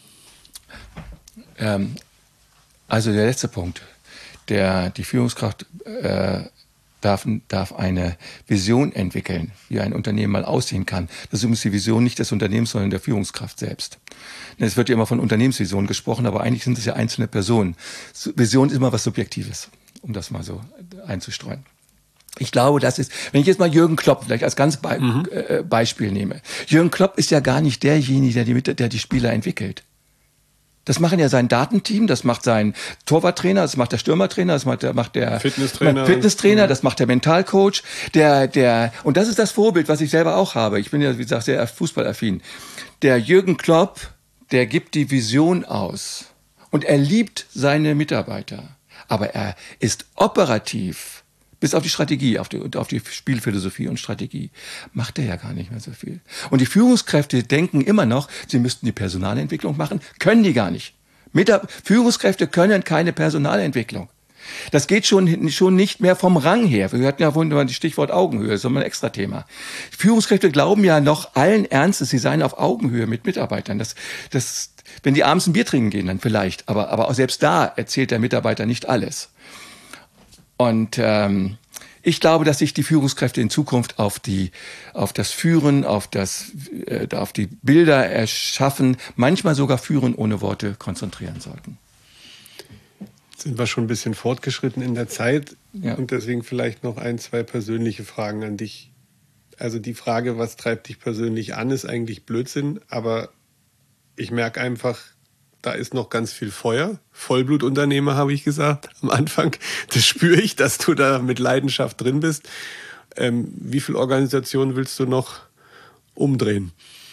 Ähm, also der letzte Punkt. Der, die Führungskraft äh, Darf, darf eine Vision entwickeln, wie ein Unternehmen mal aussehen kann. Das ist übrigens die Vision nicht des Unternehmens, sondern der Führungskraft selbst. Es wird ja immer von Unternehmensvision gesprochen, aber eigentlich sind es ja einzelne Personen. Vision ist immer was Subjektives, um das mal so einzustreuen. Ich glaube, das ist, wenn ich jetzt mal Jürgen Klopp vielleicht als ganz Be- mhm. äh, Beispiel nehme. Jürgen Klopp ist ja gar nicht derjenige, der die, der die Spieler entwickelt. Das machen ja sein Datenteam, das macht sein Torwarttrainer, das macht der Stürmertrainer, das macht der, macht der Fitnesstrainer, Fitnesstrainer, das macht der Mentalcoach, der, der, und das ist das Vorbild, was ich selber auch habe. Ich bin ja, wie gesagt, sehr fußballaffin. Der Jürgen Klopp, der gibt die Vision aus und er liebt seine Mitarbeiter, aber er ist operativ. Bis auf die Strategie, auf die, auf die Spielphilosophie und Strategie macht er ja gar nicht mehr so viel. Und die Führungskräfte denken immer noch, sie müssten die Personalentwicklung machen, können die gar nicht. Mitab- Führungskräfte können keine Personalentwicklung. Das geht schon, schon nicht mehr vom Rang her. Wir hatten ja vorhin das Stichwort Augenhöhe, das ist immer ein extra Thema. Führungskräfte glauben ja noch allen Ernstes, sie seien auf Augenhöhe mit Mitarbeitern. Das, das, wenn die abends ein Bier trinken gehen, dann vielleicht. Aber, aber auch selbst da erzählt der Mitarbeiter nicht alles. Und ähm, ich glaube, dass sich die Führungskräfte in Zukunft auf die, auf das Führen, auf das, äh, auf die Bilder erschaffen, manchmal sogar Führen ohne Worte konzentrieren sollten. Jetzt sind wir schon ein bisschen fortgeschritten in der Zeit ja. Und deswegen vielleicht noch ein, zwei persönliche Fragen an dich. Also die Frage, was treibt dich persönlich an, ist eigentlich Blödsinn, aber ich merke einfach, da ist noch ganz viel Feuer. Vollblutunternehmer, habe ich gesagt am Anfang. Das spüre ich, dass du da mit Leidenschaft drin bist. Ähm, wie viele Organisationen willst du noch umdrehen?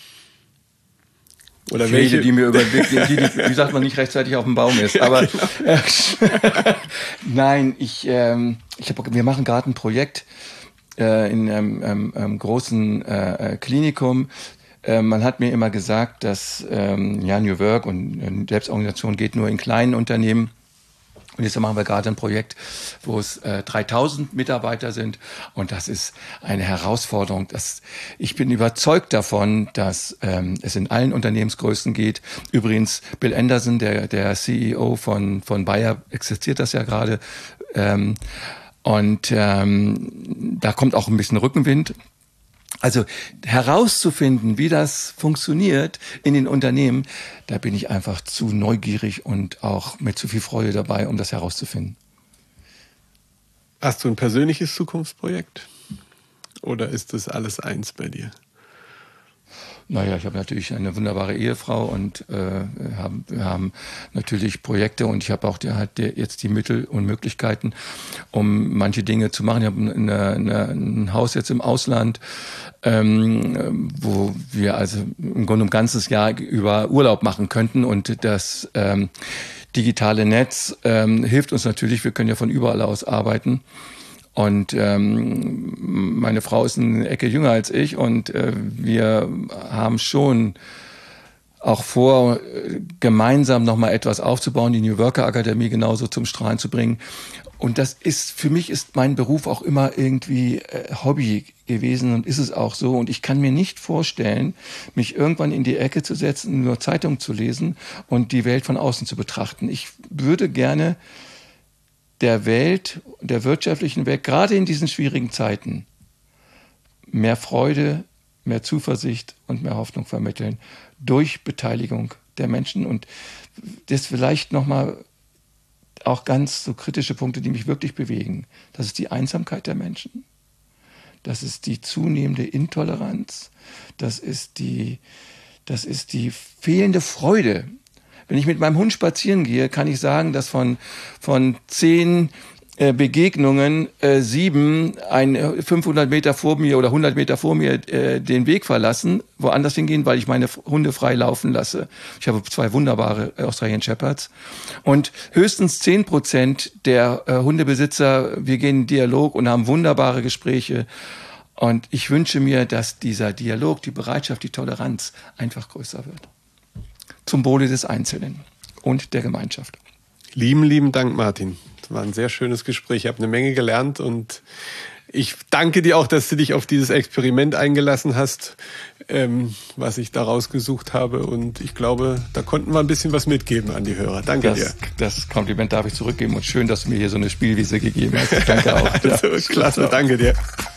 Oder Viele, welche? Die mir über, die, die, die, wie sagt man, nicht rechtzeitig auf dem Baum ist. Aber ja, genau. äh, nein, ich, ähm, ich hab, wir machen gerade ein Projekt äh, in einem ähm, ähm, großen äh, Klinikum. äh, man hat mir immer gesagt, dass ähm, ja, New Work und äh, Selbstorganisation geht nur in kleinen Unternehmen. Und jetzt machen wir gerade ein Projekt, wo es äh, dreitausend Mitarbeiter sind. Und das ist eine Herausforderung. Das, ich bin überzeugt davon, dass ähm, es in allen Unternehmensgrößen geht. Übrigens, Bill Anderson, der, der C E O von, von Bayer, existiert das ja gerade. Ähm, und ähm, da kommt auch ein bisschen Rückenwind. Also herauszufinden, wie das funktioniert in den Unternehmen, da bin ich einfach zu neugierig und auch mit zu viel Freude dabei, um das herauszufinden. Hast du ein persönliches Zukunftsprojekt? Oder ist das alles eins bei dir? Naja, ich habe natürlich eine wunderbare Ehefrau und äh, haben, wir haben natürlich Projekte und ich habe auch die, halt die, jetzt die Mittel und Möglichkeiten, um manche Dinge zu machen. Ich habe eine, eine, ein Haus jetzt im Ausland, ähm, wo wir also im Grunde ein ganzes Jahr über Urlaub machen könnten und das ähm, digitale Netz ähm, hilft uns natürlich. Wir können ja von überall aus arbeiten. Und ähm, meine Frau ist eine Ecke jünger als ich und äh, wir haben schon auch vor, gemeinsam nochmal etwas aufzubauen, die New Worker Akademie genauso zum Strahlen zu bringen. Und das ist, für mich ist mein Beruf auch immer irgendwie äh, Hobby gewesen und ist es auch so. Und ich kann mir nicht vorstellen, mich irgendwann in die Ecke zu setzen, nur Zeitung zu lesen und die Welt von außen zu betrachten. Ich würde gerne der Welt, der wirtschaftlichen Welt, gerade in diesen schwierigen Zeiten, mehr Freude, mehr Zuversicht und mehr Hoffnung vermitteln durch Beteiligung der Menschen. Und das vielleicht nochmal auch ganz so kritische Punkte, die mich wirklich bewegen. Das ist die Einsamkeit der Menschen. Das ist die zunehmende Intoleranz. Das ist die, das ist die fehlende Freude. Wenn ich mit meinem Hund spazieren gehe, kann ich sagen, dass von, von zehn äh, Begegnungen äh, sieben ein fünfhundert Meter vor mir oder hundert Meter vor mir äh, den Weg verlassen, woanders hingehen, weil ich meine Hunde frei laufen lasse. Ich habe zwei wunderbare Australian Shepherds. Und höchstens zehn Prozent der äh, Hundebesitzer, wir gehen in Dialog und haben wunderbare Gespräche. Und ich wünsche mir, dass dieser Dialog, die Bereitschaft, die Toleranz einfach größer wird. Zum Wohle des Einzelnen und der Gemeinschaft. Lieben, lieben Dank, Martin. Das war ein sehr schönes Gespräch. Ich habe eine Menge gelernt und ich danke dir auch, dass du dich auf dieses Experiment eingelassen hast, ähm, was ich da rausgesucht habe. Und ich glaube, da konnten wir ein bisschen was mitgeben an die Hörer. Danke das, dir. Das Kompliment darf ich zurückgeben und schön, dass du mir hier so eine Spielwiese gegeben hast. Danke auch. Also, klasse, danke dir.